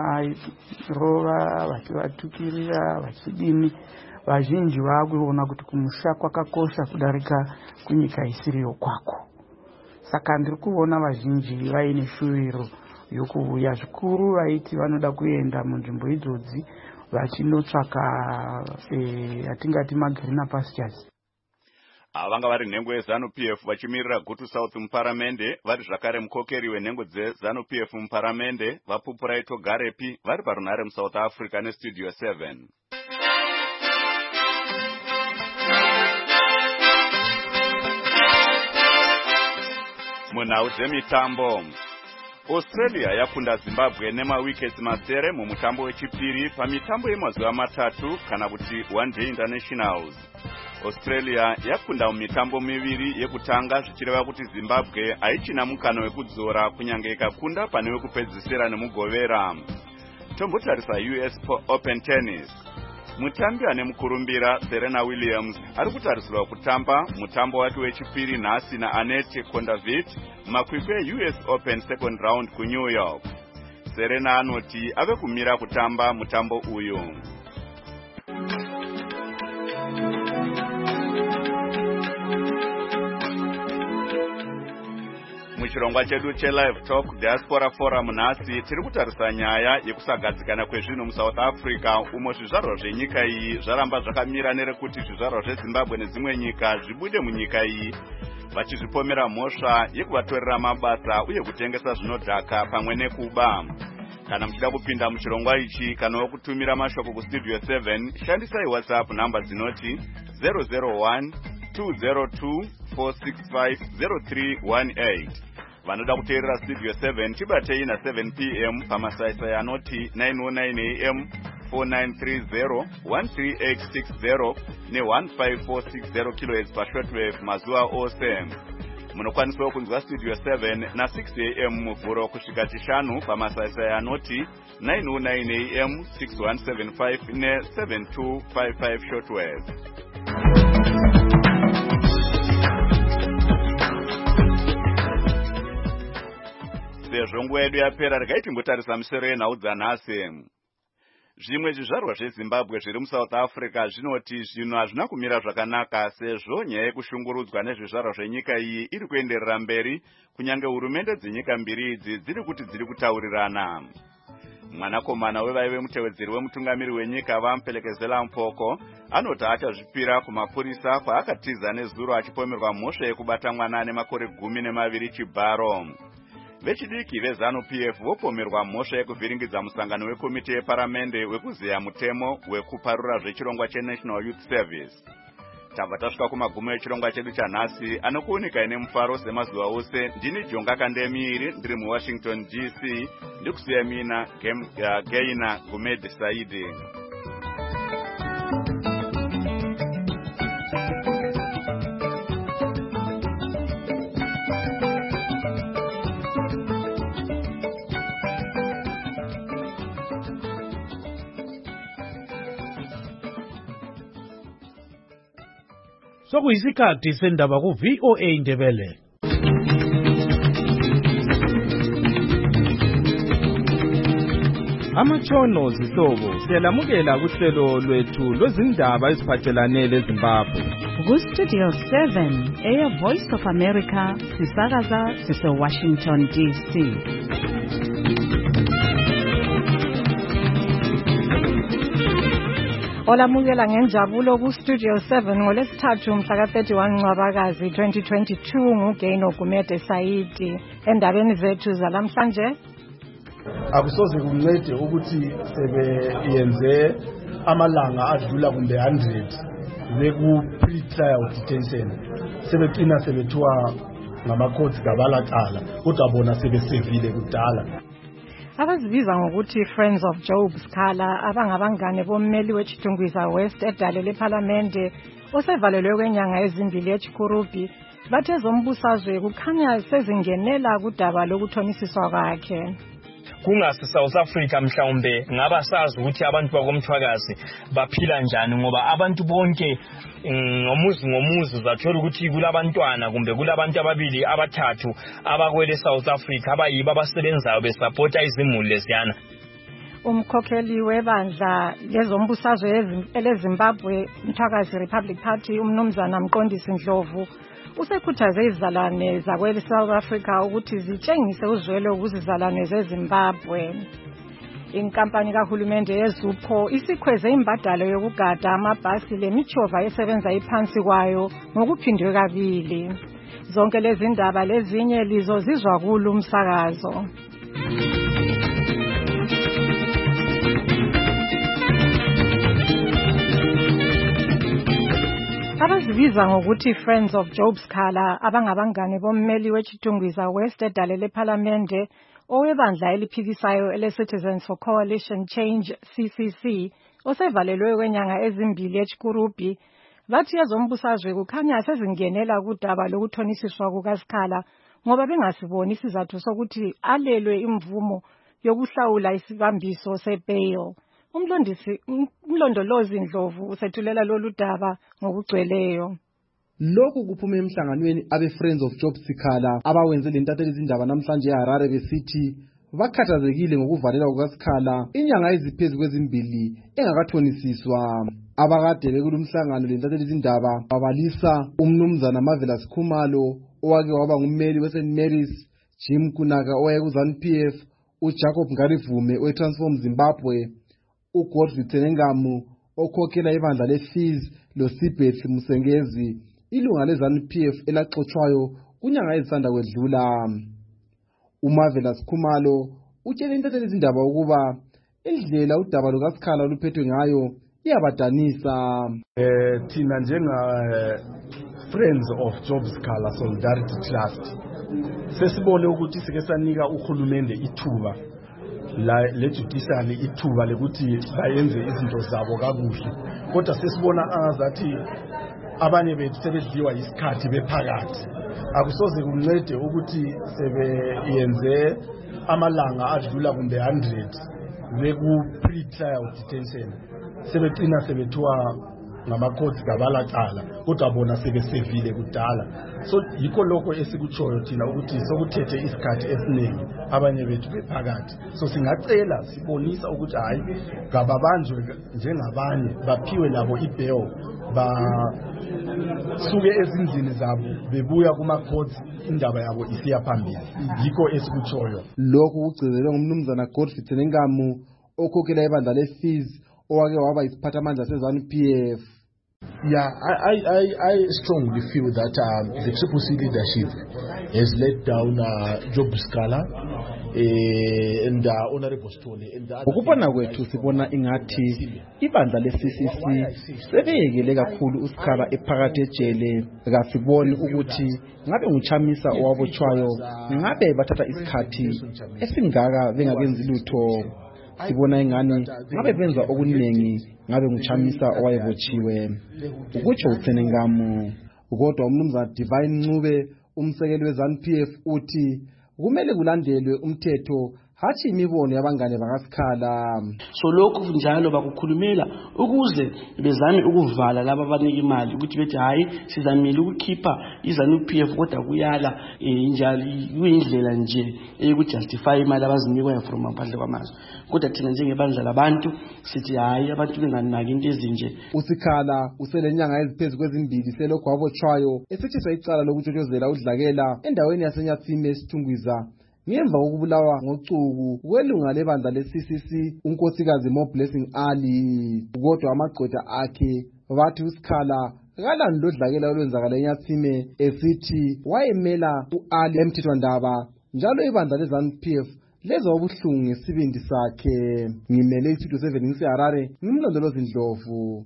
vanorova vachivatukirira vachidini. Vazhinji vakuona kuti kumusha kwakakosha kudarika kunyika isiriyo kwako. Saka ndiri kuona vazhinji vaine shuviro yokuuya, zvikuru vaiti vanoda kuenda munzvimbo idzodzi vachinotsvaka yatingati magreener pastures. Vanga vari nhengo yeZanu-P F vachimirira Gutu South muparamende, vari zvakare mukokeri wenhengo dzeZanu-P F muparamende, vaPupurai Togarepi, vari parunhare muSouth Africa neStudio seven. Munhau dzemitambo, Australia yakunda Zimbabwe nemawickets masere mumutambo wechipiri pamitambo yemazuva matatu kana kuti one day internationals. Australia yakunda mumitambo miviri yekutanga, zvichireva kuti Zimbabwe haichina mukana wekudzora kunyange ikakunda pane wekupedzisira nemugovera. Tombotarisa U S Open Tennis. Mutambi ane mukurumbira Serena Williams ari kutarisirwa kutamba mutambo wake wechipiri nhasi naAnette Kontaveit mumakwikwi eU S Open second round kuNew York. Serena anoti ave kumira kutamba mutambo uyu. Muchirongwa chedu cheLive Talk Diaspora Forum nhasi tiri kutarisa nyaya yekusagadzikana kwezvinhu muSouth Africa, umo zvizvarwa zvenyika iyi zvaramba zvakamira nerekuti zvizvarwa zveZimbabwe nedzimwe nyika zvibude munyika iyi, vachizvipomera mhosva yekuvatorera mabasa uye kutengesa zvinodhaka pamwe nekuba. Kana muchida kupinda muchirongwa ichi kana kutumira mashoko kuStudio seven, shandisai WhatsApp namba dzinoti zero zero one two zero two four six five zero three one eight. Vanoda kuteerera Studio seven chibatei na seven p m pamasaisai anoti nine oh nine a m four nine three zero one three eight six zero ne one five four six zero kilohertz pashortwave mazuva ose. Munokwanisawo kunzwa Studio seven na six a m muvhuro kusvika chishanu pamasaisai anoti nine oh nine a m six one seven five ne seven two five five shortwave. Sezvo nguva yedu yapera, regai timbotarisa misoro yenhau dzanhasi. Zvimwe zvizvarwa zveZimbabwe zviri muSouth Africa zvinoti zvinhu hazvina kumira zvakanaka, sezvo nyaya yekushungurudzwa nezvizvarwa zvenyika iyi iri kuenderera mberi, kunyange hurumende dzenyika mbiri idzi dziri kuti dziri kutaurirana. Mwanakomana wevaive mutevedzeri wemutungamiri wenyika vaMupelekezela Mpoko anoti achazvipira kumapurisa kwaakatiza nezuro achipomerwa mhosva yekubata mwana ane makore gumi nemaviri chibharo. Vechidiki veZanu-P F vopomerwa mhosva yekuvhiringidza musangano wekomiti yeparamende wekuzeya mutemo wekuparura zvechirongwa cheNational Youth Service. tabva tasvika kumagumo echirongwa chedu chanhasi anokuunika ine mufaro semazuva ose. Ndini Jonga Kandemiiri ndiri muWashington D C ndikusiya mina Gaina Gumede Saidi. Sokuyisikhathi sendaba ku V O A Ndebele. Amatshono zihlobo siyalamukela kuhlelo lwethu lwezindaba eziphathelane leZimbabwe. Ku Studio seven, Air Voice of America, sisakaza sise Washington D C. Olamukela ngenjabulo ku Studio seven ngolesithathu mhla ka thirty-one Ncwabakazi twenty twenty-two nguGaino Gumede Saidi. Endabeni zethu zalamhlanje akusoze kuncede ukuthi sebeyenze amalanga adlula kumbe one hundred beku pre-trial detention, sebecina sebethiwa ngamakhosi gabalaqala kodwa bona sebesevile kudala. Abazibiza ngokuthi Friends of Job Skhala abangabangane bommeli weChitungwiza West edale leParlamente osevalelwe kwenyanga ezimbili eChikurubi bathe zombusazwe kukhanya sezingenela kudaba lokuthonisiswa kwakhe. Kungasi South Africa mhlawumbe ngaba sazi ukuthi abantu bakomthwakazi baphila njani ngoba abantu bonke ngomuzi ngomuzi zathola ukuthi kulabantwana kumbe kulabantu ababili abathathu abakwele South Africa abayibo abasebenzayo besupporta izimuli leziyana. Umkhokheli webandla lezombusazwe eleZimbabwe Mthwakazi Republic Party umnumzana Mqondisi Ndlovu usekhuthaze izizalwane zakwele South Africa ukuthi zitshengise uzwelo kuzizalwane zeZimbabwe. Inkampani kahulumende yeZupho isikhweze imbadalo yokugada amabhasi lemichova esebenza iphansi kwayo ngokuphindwe kabili. Zonke lezi ndaba lezinye lizo zizwa kulo umsakazo. Abazibiza ngokuthi Friends of Job Skhala abangabangane bommeli weChitungwiza West edale leParlamente owebandla eliphikisayo ele-Citizens for Coalition Change C C C osevalelwe kwenyanga ezimbili eChikurubi bathi ezombusazwe kukhanya sezingenela kudaba lokuthonisiswa kukaSkhala ngoba bengasiboni isizathu sokuthi alelwe imvumo yokuhlawula isibambiso sebail. Umlondisi umlondolozi Ndlovu usethulela lolu daba ngokugcweleyo. Lokhu kuphuma emhlanganweni abe Friends of Job Skhala abawenze lentatheli izindaba namhlanje eHarare besithi bakhathazekile ngokuvalelwa kukaSkhala inyanga eziphezulu kwezimbili engakathonisiswa. Abakade bekulumhlangano lentatheli izindaba babalisa umnumzana Marvelous Khumalo owake waba ngummeli weSaint Mary's, Jim Kunaka owaye kuZANU P F, uJacob Ngarivume weTransform Zimbabwe, uGodfrey Tsenengamu okhokhela ibandla leFees loSibeth Musengezi ilunga leZANU P F elaxoxwayo kunyanga ezisanda kwedlula. uMarvelous Khumalo utshele intatheli izindaba ukuba indlela udaba lukaSkhala luphethwe ngayo iyabadanisa. Eh thina njenga Friends of Job Skhala Solidarity Trust sesibone ukuthi sike sanika uhulumende ithuba la le judiciary ithuba lekuthi bayenze izinto zabo kakuhle, kodwa sesibona angazathi abanye bethu sebedliwa isikhathi bephakathi. Akusoze kuncede ukuthi sebeyenze amalanga adlula kumbe one hundred beku pre-trial detention, sebecina sebethiwa ngamakhosi gabalaqala kodwa bona sebesevile kudala. So yikho lokho esikutshoyo thina ukuthi sokuthethe isikhathi esiningi abanye bethu bephakathi. So singacela sibonisa ukuthi hayi ngababanjwe njengabanye baphiwe labo ibail basuke ezindlini zabo bebuya kumakhosi indaba yabo isiya phambili. Yikho esikutshoyo. Lokhu kugcizelwe ngumnumzana Godfrey Tsenengamu okhokhela ibandla leFees owake waba isiphathamandla seZANU P F. Yeah, I, I, I strongly feel that um, the Triple C leadership has let down uh, Job Skhala. eh and uh, honorable Stone and the ukubona kwethu sibona ingathi ibandla le-C C C sebeyekele kakhulu uSikhala ephakathi ejele kasiboni ukuthi ngabe nguChamisa owabotshwayo ngabe bathatha isikhathi esingaka bengakenzi lutho sibona ingani ngabe benza okuningi ngabe nguChamisa owayebotshiwe ukutsho uTsenengamu kodwa umnumzana Divine Ncube umsekeli we-ZANU-P F uthi kumele kulandelwe umthetho hathi imibono yabangane bakaSikhala. So lokho njalo bakukhulumela ukuze bezame ukuvala laba abanika imali ukuthi bethi hayi sizamile ukukhipha iZANU-P F kodwa kuyala njalo kuyindlela nje eyokujustify imali abazinikwa from amaphandle kwamazwe. Kodwa thina njengebandla labantu sithi hayi abantu benganaki into ezinje. uSikhala uselenyanga eziphezulu kwezimbili selokhu wabotshwayo esithiswa icala lokutshotshozela udlakela endaweni yaseNyathime esithungwiza ngemva kokubulawa ngocuku kwelunga lebandla le-C C C unkosikazi Moblessing Ali. Kodwa amagqwetha akhe bathi uSikhala kalani lodlakela olwenzakala eNyathime esithi wayemela u-Ali emthethwandaba njalo ibandla le-ZANU-P F lezwa ubuhlungu ngesibindi sakhe. Ngimele iStudio seven ngiseHarare ngimlondolozi Ndlovu.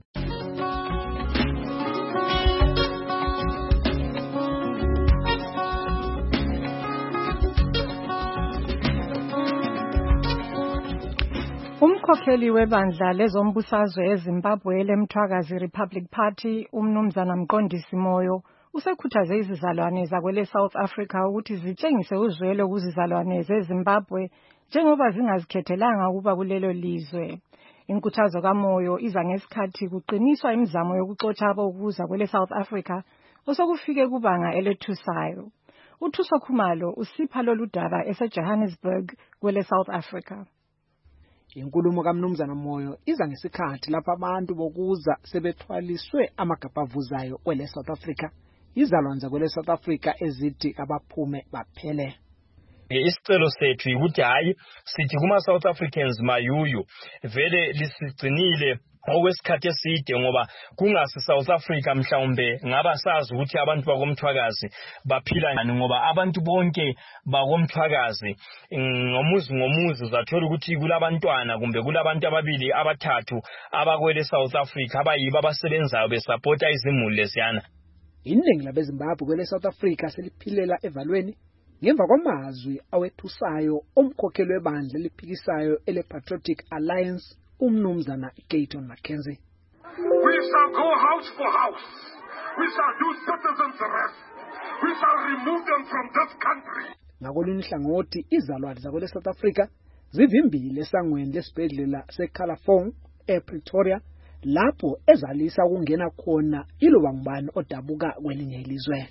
Umkhokheli webandla lezombusazwe eZimbabwe leMthwakazi Republic Party umnumzana Mqondisi Moyo usekhuthaze izizalwane zakwele South Africa ukuthi zitshengise uzwelo kuzizalwane zeZimbabwe njengoba zingazikhethelanga ukuba kulelo lizwe. Inkuthazo kaMoyo iza ngesikhathi kuqiniswa imizamo yokuxotsha abokuza kwele South Africa osokufike kubanga elethusayo. uThuso Khumalo usipha lolu daba eseJohannesburg kwele South Africa. Inkulumo kaMnumzana Moyo iza ngesikhathi lapha abantu bokuza sebethwaliswe amagabha avuzayo kwele South Africa izalwanza kwele South Africa ezithi abaphume baphele. Isicelo sethu ukuthi hayi sithi kuma South Africans mayuyu vele lisigcinile okwesikhathi eside ngoba kungasi South Africa mhlawumbe ngaba sazi ukuthi abantu bakomthwakazi baphila njani ngoba abantu bonke bakomthwakazi ngomuzi ngomuzi uzathola ukuthi kulabantwana kumbe kulabantu ababili abathathu abakwele South Africa abayiba abasebenzayo besupporta izimuli lesiyana. Iningi labeZimbabwe kwele South Africa seliphilela evalweni ngemva kwamazwi awethusayo omkhokheli webandla eliphikisayo ele Patriotic Alliance umnumzana Gayton Mackenzie. We shall go house for house. We shall do citizens arrest. We shall remove them from this country. Ngakolunye ihlangothi izalwane zakwele South Africa zivimbile esangweni lesibhedlela seCalafong ePretoria lapho ezalisa ukungena khona iloba ngubani odabuka kwelinye ilizwe.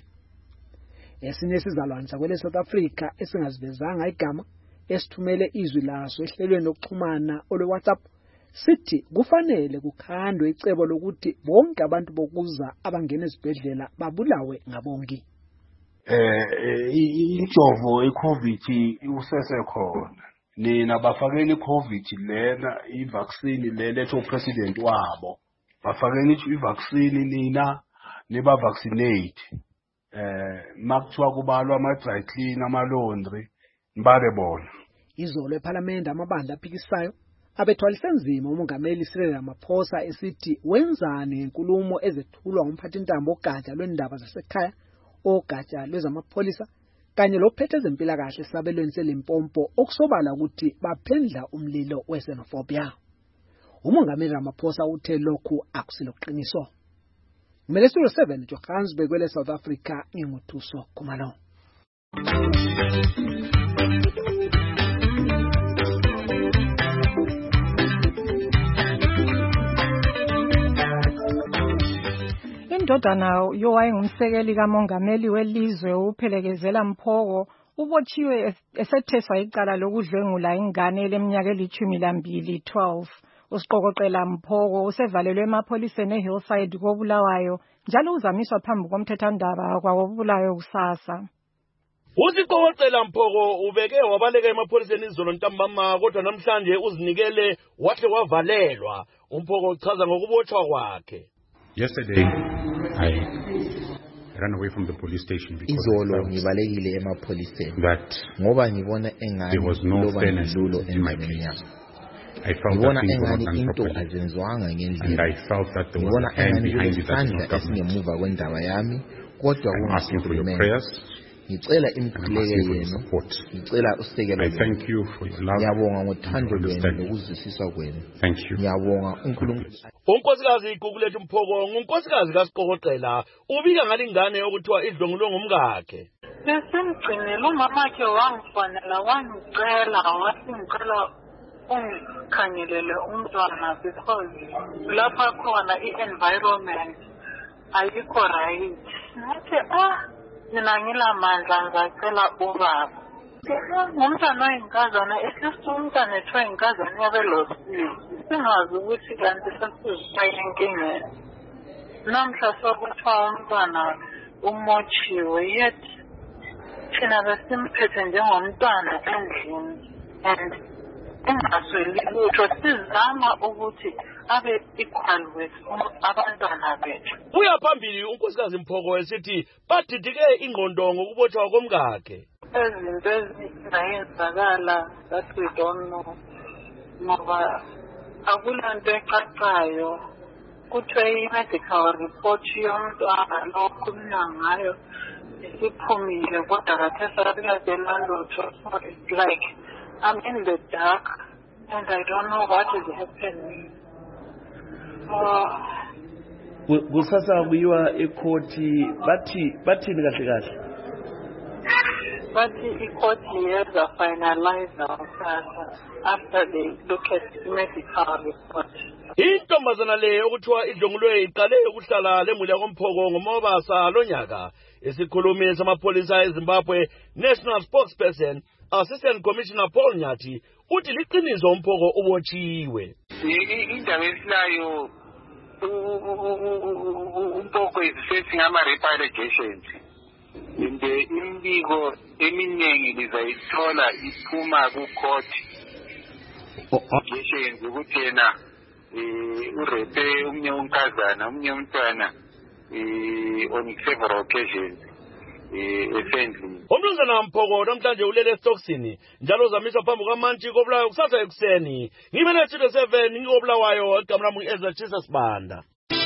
Esinye sizalwane sakwele South Africa esingazivezanga igama esithumele izwi laso ehlelweni lokuxhumana olweWhatsApp sithi kufanele kukhandwe icebo lokuthi bonke abantu bokuza abangena ezibhedlela babulawe ngabongi. Eh injovo eCovid usese khona. Nina bafakeni iCovid lena ivaccine leletho president wabo. Bafakeni ivaccine nina niba vaccinate. Eh makuthiwa kubalwa ama dry clean ama laundry mbale bona. Izolo eParliament amabandla aphikisayo abethwalise nzima umongameli Cyril Ramaphosa esithi wenzani inkulumo ezethulwa umphathintambo ogatsha lwendaba zasekhaya ogatsha lwezamapholisa kanye lophethe ezempilakahle sabelweni seLimpopo okusobala ukuthi baphendla umlilo wesenofobia. Umongameli Ramaphosa uthe lokhu akusiloqiniso. Ngimele Studio seven Johannesburg kwele South Africa nginguthuso Khumalo. Indodana yowayengumsekeli kamongameli welizwe uPhelekezela Mphoko ubotshiwe esetheswa icala lokudlwengula ingane leminyaka elithumi lambili twelve. Usiqokoqela Mphoko usevalelwe emapholiseni eHillside koBulawayo njalo uzamiswa phambi komthethwandaba kwakoBulawayo kusasa. Usiqokoqela Mphoko ubeke wabaleka emapholiseni izolo ntambama kodwa namhlanje uzinikele wahle wavalelwa. Umphoko uchaza ngokubotshwa kwakhe. Yesterday, I ran away from the police station because izolo I felt ngibalekile emapholiseni that ngoba ngibona there engani was no loba fairness ngidlulo in my endlini place. yami I felt ngibona that things were engani not done into properly. azenziwanga And ngendlela I felt that there was ngibona a hand engani behind it that is kulesandla not government. esingemuva kwendaba yami kodwa I'm asking for your kungurhulumente prayers. ngicela And I'm imikhuleko asking for your yenu support. ngicela usekelo I lwenu thank you for your love ngiyabonga and ngothando your lwenu understanding. lokuzwisisa kwenu Thank you. ngiyabonga uNkulunkulu unkosikazi Igugulethu Mphoko ngunkosikazi kaSiqokoqela ubika ngalingane okuthiwa idlwengulwe ngumkakhe. Besimgcinile umamakhe wangifonela wangicela wathi ngicela ungikhangelele umntwana because lapha khona i-environment ayikho right. Ngathi ah mina ngilamandla ngizacela ubaba. Ngumntwana oyinkazana esithi umntwana ethiwa inkazana yabe losiwe singazi ukuthi kanti sesizifake enkingeni. Namhla sokuthiwa umntwana umotshiwe yet thina besimphethe njengomntwana endlini and engasweli lutho sizama ukuthi abe equal with abantwana bethu. Uya phambili unkosikazi Mphoko esithi badidike ingqondo ngokubotshwa komkakhe. Ezinto ezingayenzakala that we don't know ngoba akulanto ecacayo kuthiwe i-medical report yomntwana lo khulunywa ngayo isiphumile kodwa kathesi akuyazela lutho. So it's like I'm in the dark and I don't know what is happening. Oh, kusasa kuyiwa ekhoti bathi bathini kahle kahle bathi ikhoti yeza finalize kusasa after they look at the medical report. Intombazana le okuthiwa idlwengulwe iqale ukuhlala lemuli yakoMphoko ngomabasa lonyaka. Isikhulumi samapholisa eZimbabwe National Spokesperson Assistant Commissioner Paul Nyathi uthi liqiniso uMphoko ubotshiwe. Indaba esilayo uMphoko is facing ama-rape allegations. Inde imbiko eminingi lizayithola iphuma ku-court allegations ukuthi yena urepe umnye unkazana umnye umntwana on several occasions essentially. Umnumzana Mphoko namhlanje ulele eStocksini njalo uzamiswa phambi kwaMantshi kobulawayo kusasa ekuseni. Ngimele Studio seven ngikobulawayo igama lami Ezra Jesus Banda.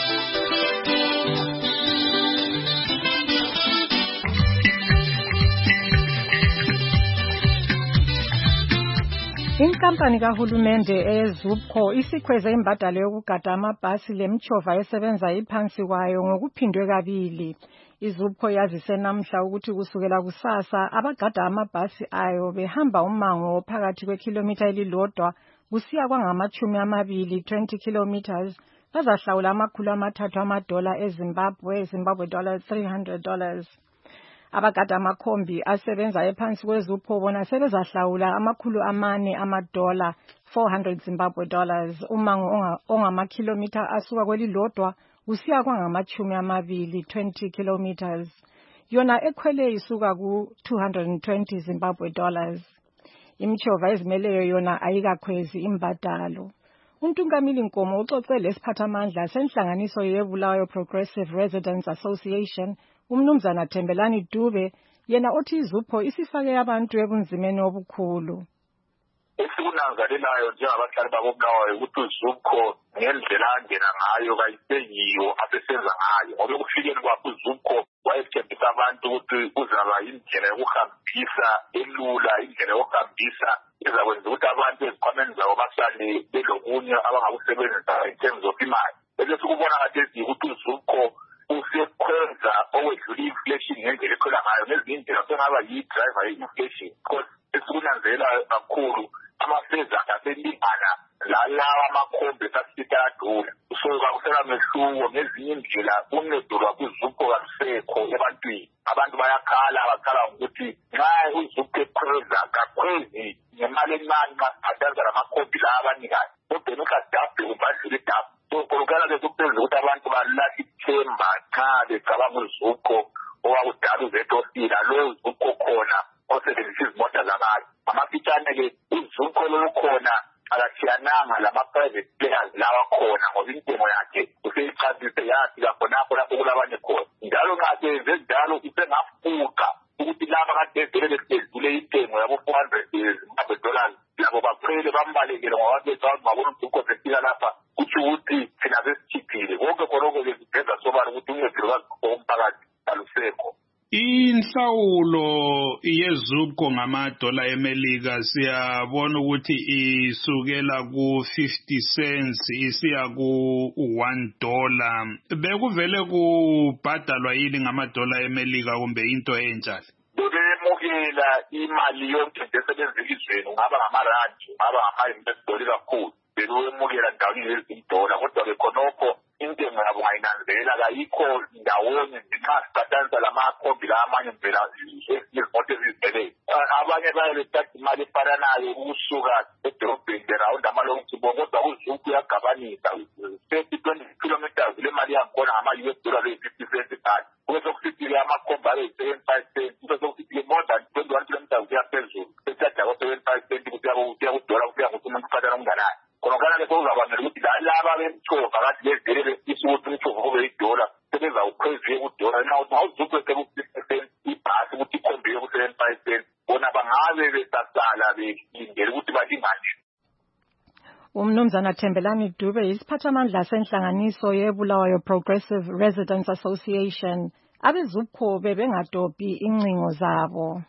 Inkampani kahulumende eZupco isikhweze imbadalo yokugada amabhasi lemchova esebenza iphansi kwayo ngokuphindwe kabili. IZupco yazise namhla ukuthi kusukela kusasa abagada amabhasi ayo behamba umango phakathi kwekilometer elilodwa kusiya kwangamachumi amabili twenty kilometers bazahlawula amakhulu amathathu amadola eZimbabwe Zimbabwe dollars three hundred dollars. Abagada amakhombi asebenza ephansi kweZupco bona sebezahlawula amakhulu amane amadola four hundred Zimbabwe dollars umango ongamakhilometer asuka kwelilodwa kusiya kwangamachumi amabili twenty kilometers. Yona ekhwele isuka ku two hundred twenty Zimbabwe dollars. Imchova ezimeleyo yona ayikakhwezi imbadalo. Untungamili Nkomo uxoxele isiphathamandla senhlanganiso yeBulawayo Progressive Residents Association umnumzana Thembelani Dube yena othi iZupco isifake abantu ebunzimeni obukhulu. Esikunanzelelayo njengabahlali bakobulawayo ukuthi uZupco ngendlela angena ngayo kayisengiyo abesenza ngayo ngoba ekufikeni kwakho uZupco wayethembisa abantu ukuthi uzaba indlela yokuhambisa elula indlela yokuhambisa ezakwenza ukuthi abantu ezikhwameni zabo bahlale belokunye abangakusebenzisa in terms of imali. Bese sikubona kathesi ukuthi uZupco usekhwenza okwedlula inflation ngendlela ekhwela ngayo nezinye indlela sengaba yi-driver ye-inflation because esikunanzelela kakhulu amafeza aselingana lalawa amakhombi esasithi ayadula. So kakusela mehluko ngezinye indlela uncedo lwakuZupco kalusekho ebantwini. Abantu bayakhala bakhala ngokuthi nxa uZupco ekhweza kakhwezi ngemali encane nxa athatha lamakhombi la abanikayo kodwa nokadabhe ubadlula idabhe. So kolokana ke kusenza ukuthi abantu balahla ithemba nxa becabanga uZupco owakudala uzetofila lo uZupco khona osebenzisa izimota zabantu. Amafitshane ke uZupco lokhona akathiyananga lama-private players lawa khona ngoba intengo yakhe useyichabise yafika khonapho lapho kulabanye khona. Njalo nxa abenze njalo isengafuqa ukuthi laba kade vele besedlule intengo yabo four hundred Zimbabwe dollars labo baphele bambalekele ngoba besawuthi babona ukuthi ukhona efika lapha kuthi ukuthi thina sesithiphile konke khonoko ke sibheza sobala ukuthi ungezilukazi omphakathi alusekho. Inhlawulo yezubko ngamadola eMelika siyabona ukuthi isukela ku fifty cents isiya ku one dollar. Bekuvele kubhadalwa yini ngamadola eMelika kumbe into enjalo? Bemukela imali yonke esebenzisweni kungaba ngamarandi kungaba ngama-U S dollar kakhulu belwemukela ndawonye lezidola kodwa ke khonokho intengo yabo ngayinanzela kayikho ndawonye nxa siqathanisa lamakhombi la amanye mvela izimoto ezizivele abanye baye bethatha imali efananayo ukusuka edorobheni berawundi amalongibo kodwa uzungu uyagabanisa thirty twenty kilometers le mali yakhona ngama-U S dollar ayi-fifty cents kati kube sokusithi-ke amakhombi abe-seventy-five cents kube sokusithi-ke more than twenty-one kilometers kuya phezulu bethatha ko-seventy-five cents kuya kudola kuya kuthi umuntu uqathana okunganani khonokana-ke sokuzabangela ukuthi laba bemthova kade bezivele befisa ukuthi umthova kube yidola sebezawukhweziye kudola na uthi ngawuzukwese ku-fifty cents ibhasi ukuthi ikhombiye ku-seventy-five cents bona bangabe besasala belindele ukuthi balingane. Umnumzana Thembelani Dube yisiphathamandla senhlanganiso yeBulawayo Progressive Residents Association. Abezupho bebengadophi incingo zabo.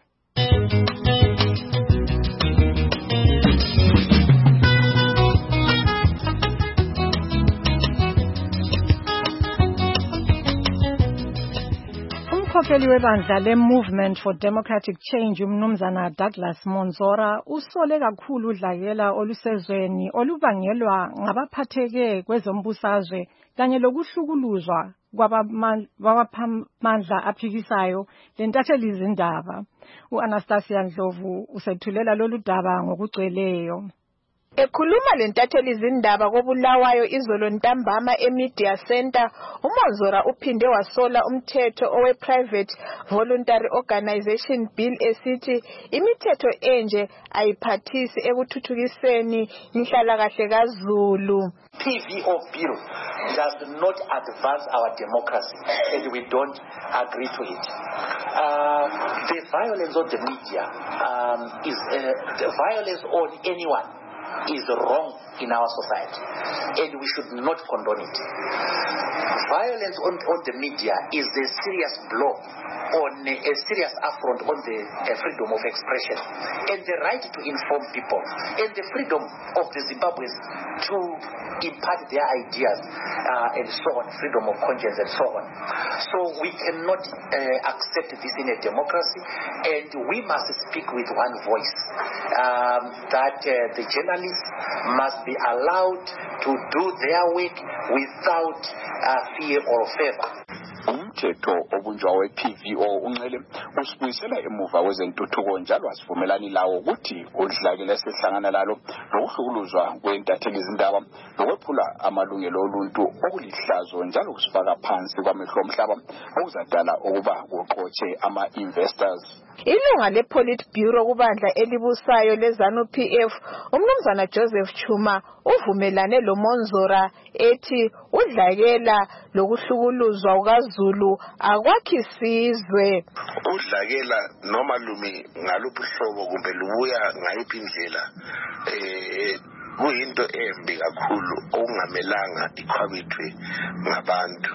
Umkhokheli webandla le-Movement for Democratic Change umnumzana Douglas Monzora usole kakhulu udlakela olusezweni olubangelwa ngabaphatheke kwezombusazwe kanye lokuhlukuluzwa kwabaphamandla aphikisayo lentatheli izindaba. U-Anastasia Ndlovu usethulela lolu daba ngokugcweleyo. Ekhuluma lentatheli izindaba koBulawayo izolo ntambama eMedia Center, uMonzora uphinde wasola umthetho owe-Private Voluntary Organization Bill esithi imithetho enje ayiphathisi ekuthuthukiseni inhlalakahle kaZulu. P V O bill does not advance our democracy and we don't agree to it. Uh, the violence on the media um, is uh, the violence on anyone is wrong in our society and we should not condone it. Violence on, on the media is a serious blow on a, a serious affront on the uh, freedom of expression and the right to inform people and the freedom of the Zimbabweans to impart their ideas uh, and so on, freedom of conscience and so on. So we cannot uh, accept this in a democracy and we must speak with one voice um, that uh, the journalists must be allowed to do their work without uh, fear or favor. Umthetho obunjwa we-P V O uncele usibuyisela emuva kwezentuthuko njalo asivumelani lawo ukuthi udlakela esihlangana lalo nokuhlukuluzwa kwentatheli izindaba nokwephula amalungelo oluntu okulihlazo njalo kusifaka phansi kwamehlo omhlaba okuzadala ukuba kuqotshe ama-investors. Ilunga le-Politburo kubandla elibusayo le-ZANU-P F umnumzana Joseph Chuma uvumelane lo Monzora ethi udlakela lokuhlukuluzwa ukaZulu akwakhisizwe. Udlakela noma lumi ngaluphi hlobo kumbe lubuya ngayiphi indlela eh kuyinto embi kakhulu okungamelanga ikhwabithwe ngabantu.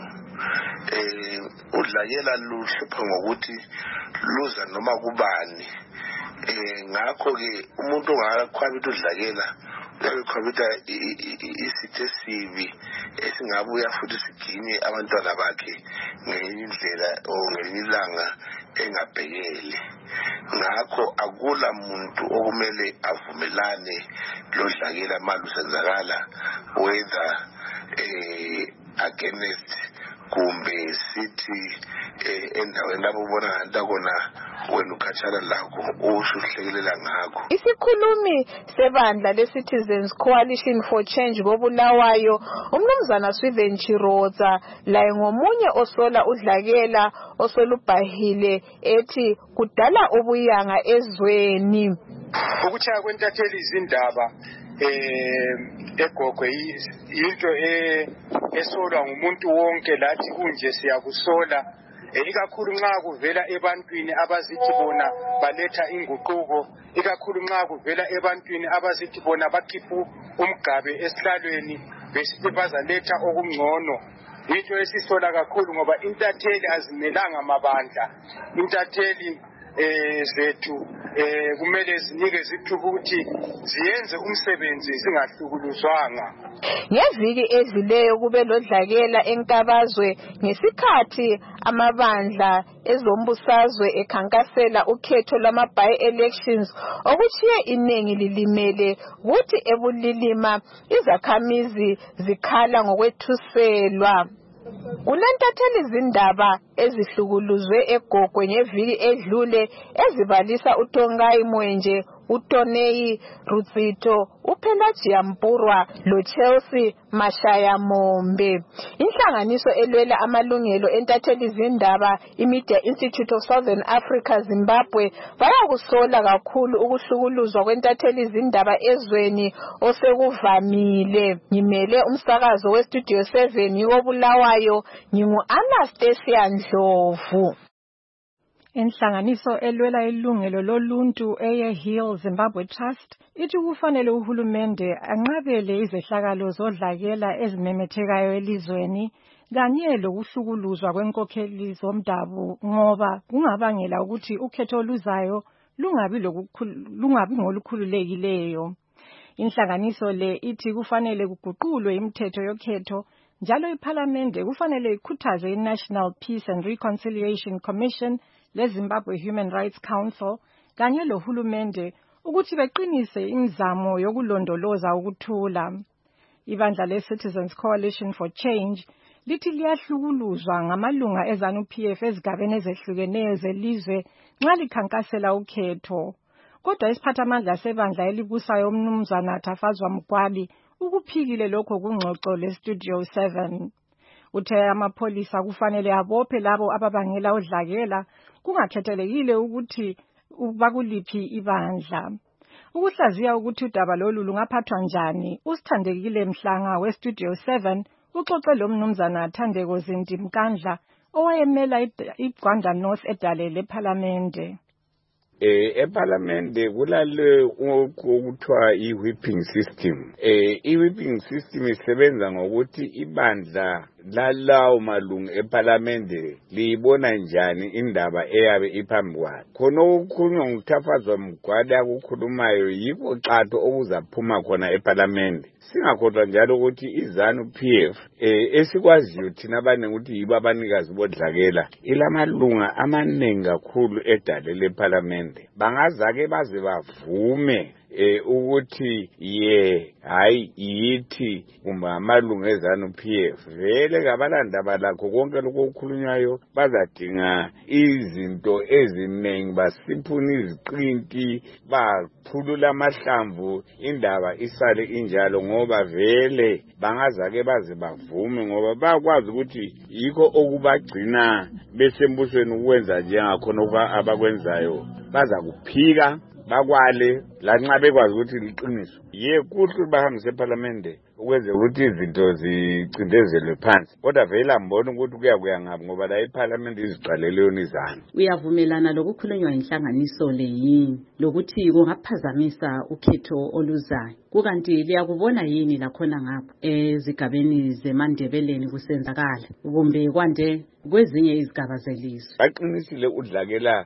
Eh udlakela luhlupha ngokuthi luza noma kubani eh ngakho ke umuntu ongakhwabitha udlakela uyakhwabitha isithe sibi esingabuya futhi siginye abantwana bakhe ngendlela ongelilanga engabhekeli. Ngakho akula muntu okumele avumelane lodlakela malusenzakala whether eh against kumbe sithi endaweni lapho ubona nganta kona wena ukhathala lakho ushuhlekelela ngakho. Isikhulumi sebandla le-Citizens Coalition for Change koBulawayo umnumzana Swithen Chiroza laye ngomunye osola udlakela osolubhahile ethi kudala ubuyanga ezweni. Ukuchaya kwentatheli izindaba eh egogwe into esolwa ngumuntu wonke lathi kunje siyakusola ikakhulu nxa kuvela ebantwini abazithi bona baletha inguquko, ikakhulu nxa kuvela ebantwini abazithi bona bakhipha umgabe esihlalweni besithi bazaletha okungcono. Yinto esisola kakhulu ngoba intatheli azimelanga mabandla. Intatheli eh zethu eh kumele zinike zithuba ukuthi ziyenze umsebenzi zingahlukuluzwanga. Ngeviki edluleyo kube lodlakela enkabazwe ngesikhathi amabandla ezombusazwe ekhankasela ukhetho lwama-by elections okuchiye iningi lilimele kuthi ebulilima izakhamizi zikhala ngokwethuselwa. Kunentatheli izindaba ezihlukuluzwe eGogwe ngeviki edlule ezibalisa uTongai Mwenje, uToneyi Rutsito, uPelagia Mpurwa loChelsea Mashaya Mombe. Inhlanganiso elwela amalungelo entatheli izindaba iMedia Institute of Southern Africa Zimbabwe bayakusola kakhulu ukuhlukuluzwa kwentatheli izindaba ezweni osekuvamile. Ngimele umsakazo weStudio seven yobulawayo ngingu Anastasia Ndlovu. Inhlanganiso elwela ilungelo loluntu eye Heal Zimbabwe Trust ithi kufanele uhulumende anqabele izehlakalo zodlakela ezimemethekayo elizweni kanye lokuhlukuluzwa kwenkokheli zomdabu ngoba kungabangela ukuthi ukhetho oluzayo lungabi lungabi ngolukhululekileyo. Inhlanganiso le ithi kufanele kuguqulwe imithetho yokhetho njalo iParliament kufanele ikhuthaze iNational Peace and Reconciliation Commission leZimbabwe Human Rights Council kanye lohulumende ukuthi beqinise imizamo yokulondoloza ukuthula. Ibandla leCitizens Coalition for Change lithi liyahlukuluzwa ngamalunga eZANU-P F ezigabeni ezehlukeneyo zelizwe nxa likhankasela ukhetho. Kodwa isiphathamandla sebandla elibusayo umnumzana Thafazwa Mgwabi ukuphikile lokho kungxoxo leStudio seven. Uthe amapholisa kufanele abophe labo ababangela udlakela kungakhethelekile ukuthi bakuliphi ibandla. Ukuhlaziya ukuthi udaba lolu lungaphathwa njani, uSithandekile Mhlanga weStudio seven uxoxe lo mnumzana Thandeko Zinti Mkandla owayemela iGwanda North edale leParliamente. Eh eParliament kulale ukuthiwa i-whipping system. Eh i-whipping system isebenza ngokuthi ibandla lalawo malungu eParliament liyibona njani indaba eyabe iphambi kwayo. Khona ukukhulunywa nguThafazwa Mgwadi akukhulumayo yikho xatho okuzaphuma khona eParliament. Singakhohlwa njalo ukuthi iZANU-P F eh esikwaziyo thina abaningi ukuthi yibo abanikazi bodlakela ilamalunga amaningi kakhulu edale leParliament. Bangazake baze bavume eh ukuthi ye hayi yithi kumbe amalungu eZANU-P F vele kabalanda balakho konke lokho okukhulunywayo bazadinga izinto eziningi basiphuna iziqinti baphulula amahlamvu indaba isale injalo ngoba vele bangazake baze bavume ngoba bakwazi ukuthi yikho okubagcina besembusweni ukwenza njengakhona abakwenzayo baza kuphika bakwale lanxa bekwazi ukuthi liqiniso ye kuhle bahambise eParliament ukwenze ukuthi izinto zicindezelwe phansi kodwa vele ambona ukuthi kuya kuya ngabi ngoba la eParliament iziqalele yona izana. Uyavumelana lokukhulunywa inhlanganiso le yini lokuthi kungaphazamisa ukhetho oluzayo kukanti liyakubona yini lakhona ngapha ezigabeni zeMandebeleni kusenzakala kumbe kwande kwezinye izigaba zelizwe? Baqinisile udlakela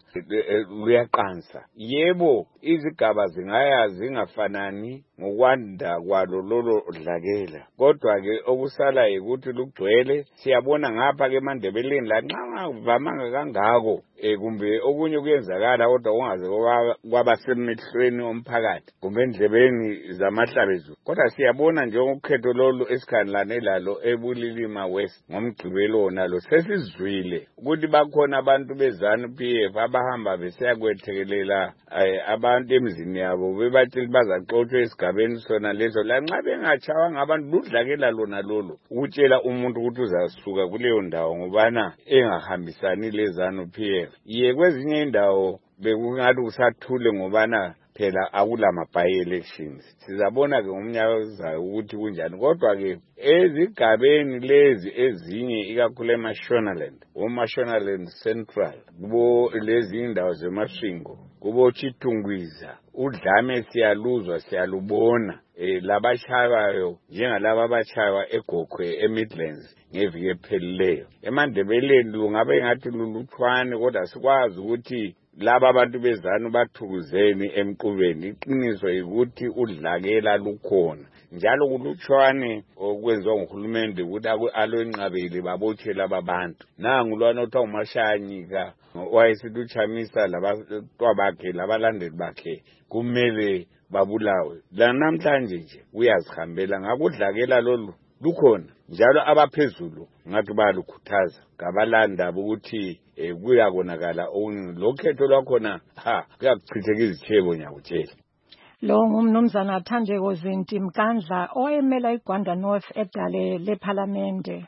luyaqansa. Yebo izigaba zingaya zingafanani ngokwanda kwalo lolo dlakela kodwa ke okusala ukuthi lugcwele siyabona ngapha ke eMandebeleni la nxa ngavamanga kangako eh kumbe okunye kuyenzakala kodwa kungaze kwabasemehlweni omphakathi kumbe endlebeni zamahlabezu kodwa siyabona nje ukhetho lolu esikhangelane lalo eBulilima West ngomgcibelo nalo sesizwile ukuthi bakhona abantu beZANU-P F abahamba besiyakwethekelela abantu emzini yabo bebathi bazaxoxwa esigabeni sona leso lanxa bengachawa ngabantu ludlakela lona lolo ukutshela umuntu ukuthi uzasuka kuleyo ndawo ngobana engahambisani leZANU-P F. Ye kwezinye indawo bekungathi usathule ngobana phela akulama by-elections. Sizabona ke ngomnyaka ozayo ukuthi kunjani. Kodwa ke ezigabeni lezi ezinye ikakhulu eMashonaland, oMashonaland Central, kubo lezi indawo zeMashingo, kubo Chitungwiza, udlame siyaluzwa siyalubona. Eh labachayayo njengalabo abachayawa eGokhwe eMidlands ngeviki ephelileyo. EmaNdebeleni lungabe engathi luluthwane kodwa sikwazi ukuthi laba abantu bezanu bathukuzeni emqubeni. Iqiniso ukuthi udlakela lukhona njalo kulutshwane okwenziwa nguhulumende ukuthi alwenqabeli babotshe laba abantu. Nangu lwana othiwa uMashanyika wayesithuchamisa labantwa bakhe labalandeli bakhe kumele babulawe. La namhlanje nje uyazihambela ngakudlakela lolu lukhona njalo abaphezulu ngathi bayalukhuthaza ngabalanda ukuthi kuya konakala okuningi. Lokhetho lwakhona ha kuyakuchitheka izithebo nyakutshela. Lo ngumnumzana Thandeko Zinti Mkandla oyemela iGwanda North edale lePhalamende.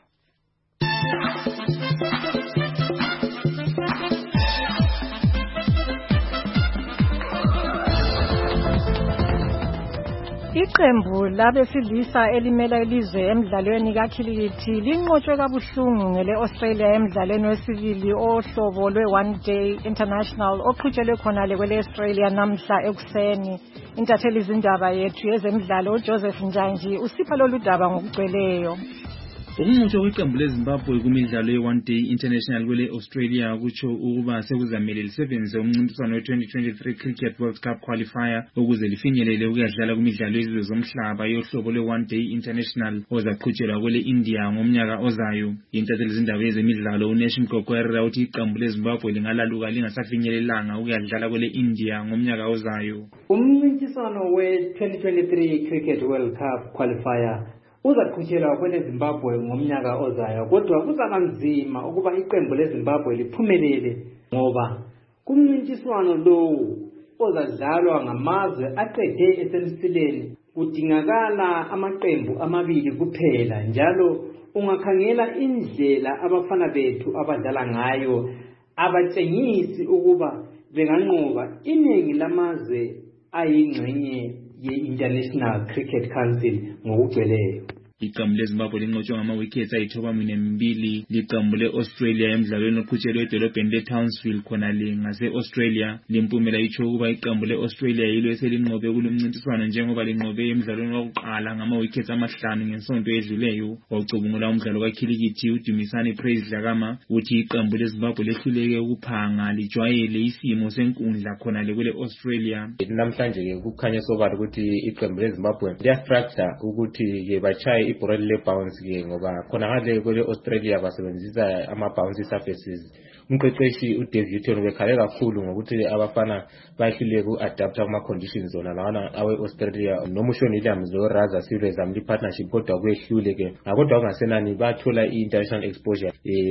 Iqembu labesilisa elimela ilizwe emidlalweni kakhilikithi linqotshwe kabuhlungu ngele Australia emidlalweni wesibili ohlobo lwe One Day International oqhutshelwe khona le kwele Australia namhla ekuseni. Intatheli izindaba yethu yezemidlalo uJoseph Njanji usipha lolu daba ngokugcweleyo. Ukunqotshwa kweqembu leZimbabwe kumidlalo ye-One Day International kwele Australia kutsho ukuba sekuzamele lisebenzise umncintiswano we-twenty twenty-three Cricket World Cup Qualifier ukuze lifinyelele ukuyadlala kumidlalo yezizwe zomhlaba yohlobo lwe-One Day International ozaqhutshelwa kwele India ngomnyaka ozayo. Intatheli izindaba yezemidlalo uNeshim Kokwera uthi iqembu leZimbabwe lingalaluka lingasafinyelelanga ukuyadlala kwele India ngomnyaka ozayo. Umncintiswano we-twenty twenty-three Cricket World Cup Qualifier uzaqhutshelwa kwele Zimbabwe ngomnyaka ozayo, kodwa kuzaba nzima ukuba iqembu leZimbabwe liphumelele ngoba kumncintiswano lowo ozadlalwa ngamazwe aqede esemsileni kudingakala amaqembu amabili kuphela, njalo ungakhangela indlela abafana bethu abadlala ngayo abatshengisi ukuba benganqoba iningi lamazwe ayingxenye ye-International Cricket Council ngokugcweleyo. Iqembu leZimbabwe linqotshwe ngama-wickets ayithoba mine mbili liqembu le-Australia emidlalweni oqhutshelwe edolobheni le-Townsville khonale ngase-Australia. Limpumela itsho ukuba iqembu le-Australia yilo eselinqobe kulomncintiswano njengoba linqobe emidlalweni wokuqala ngama-wickets amahlanu ngesonto edluleyo. Wawucubungula umdlalo kakhilikithi uDumisani Praise Dlakama uthi iqembu leZimbabwe lehluleke ukuphanga lijwayele isimo senkundla khonale kwele-Australia. Namhlanje kukhanya sobala ukuthi iqembu leZimbabwe liyastructure ukuthi ke bachaye ibhola le-bounce ke ngoba khona ngale kwele Australia basebenzisa ama-bouncy surfaces. Umqeqeshi uDavid ubekhale kakhulu ngokuthi abafana bahluleke uku-adapta kuma-conditions zona lawana awe-Australia. Nomushon Williams lo-Raza Silva zamli partnership kodwa kwehlule ke kodwa kungasenani bathola i-international exposure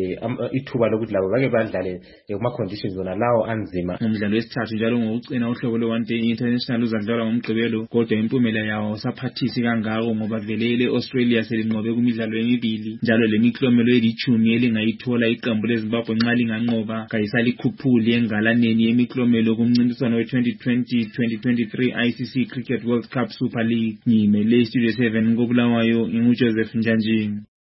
ithuba lokuthi labo bake badlale kuma-conditions zona lawo anzima. Umdlalo wesithathu njalo ngokucina uhlobo lwe-One Day International uzadlalwa ngomgqibelo, kodwa impumela yawo saphathisi kangako ngoba vele le-Australia selinqobe kumidlalo emibili njalo lemiklomelo elithumi elingayithola iqembu leZimbabwe nxa linganqoba kayisalikhuphuli engalaneni yemiklomelo kumncintiswano we-twenty twenty twenty twenty-three I C C Cricket World Cup Super League. Ngimele Studio seven koBulawayo nginguJoseph Njanji.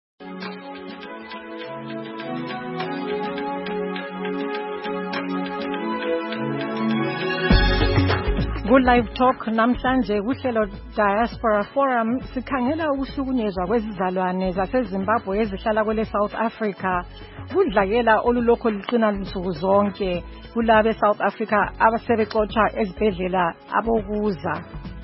Ku-Live Talk namhlanje kuhlelo Diaspora Forum sikhangela ukuhlukunyezwa kwezizalwane zaseZimbabwe ezihlala kwele South Africa. Kudlakela olulokho liqina nsuku zonke kulabe South Africa abasebexotsha ezibhedlela abokuza.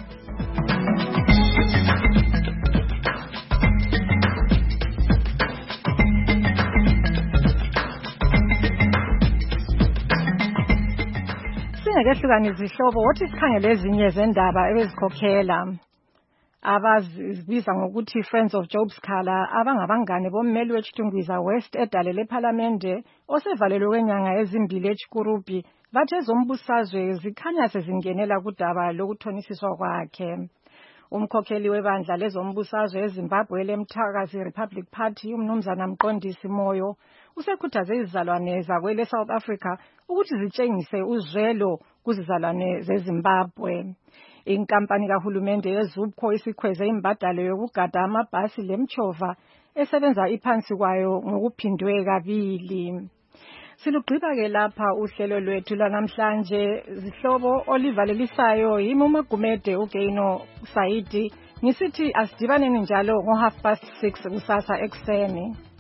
Singekehlukanisa izihlobo wothi sikhangele ezinye zendaba ebezikhokhela. Abazibiza ngokuthi Friends of Job Sikhala abangabangane bommeli weChitungwiza West edale lePhalamende osevalelwe kwenyanga ezimbili eChikurupi bathe zombusazwe zikhanya sezingenela kudaba lokuthonisiswa kwakhe. Umkhokheli webandla lezombusazwe eZimbabwe leMthakazi Republic Party umnumzana Mqondisi Moyo usekhuthaze izizalwane zakwele South Africa ukuthi zitshengise uzwelo kuzizalwane zeZimbabwe. Inkampani kahulumende yeZUPCO isikhweze imbadalo yokugada amabhasi lemchova esebenza iphansi kwayo ngokuphindwe kabili. Silugqiba-ke lapha uhlelo lwethu lwanamhlanje. Zihlobo Oliver Lelisayo, yimi uMagumede uGeino Saidi, ngisithi asidibaneni njalo ngo half past six kusasa ekuseni.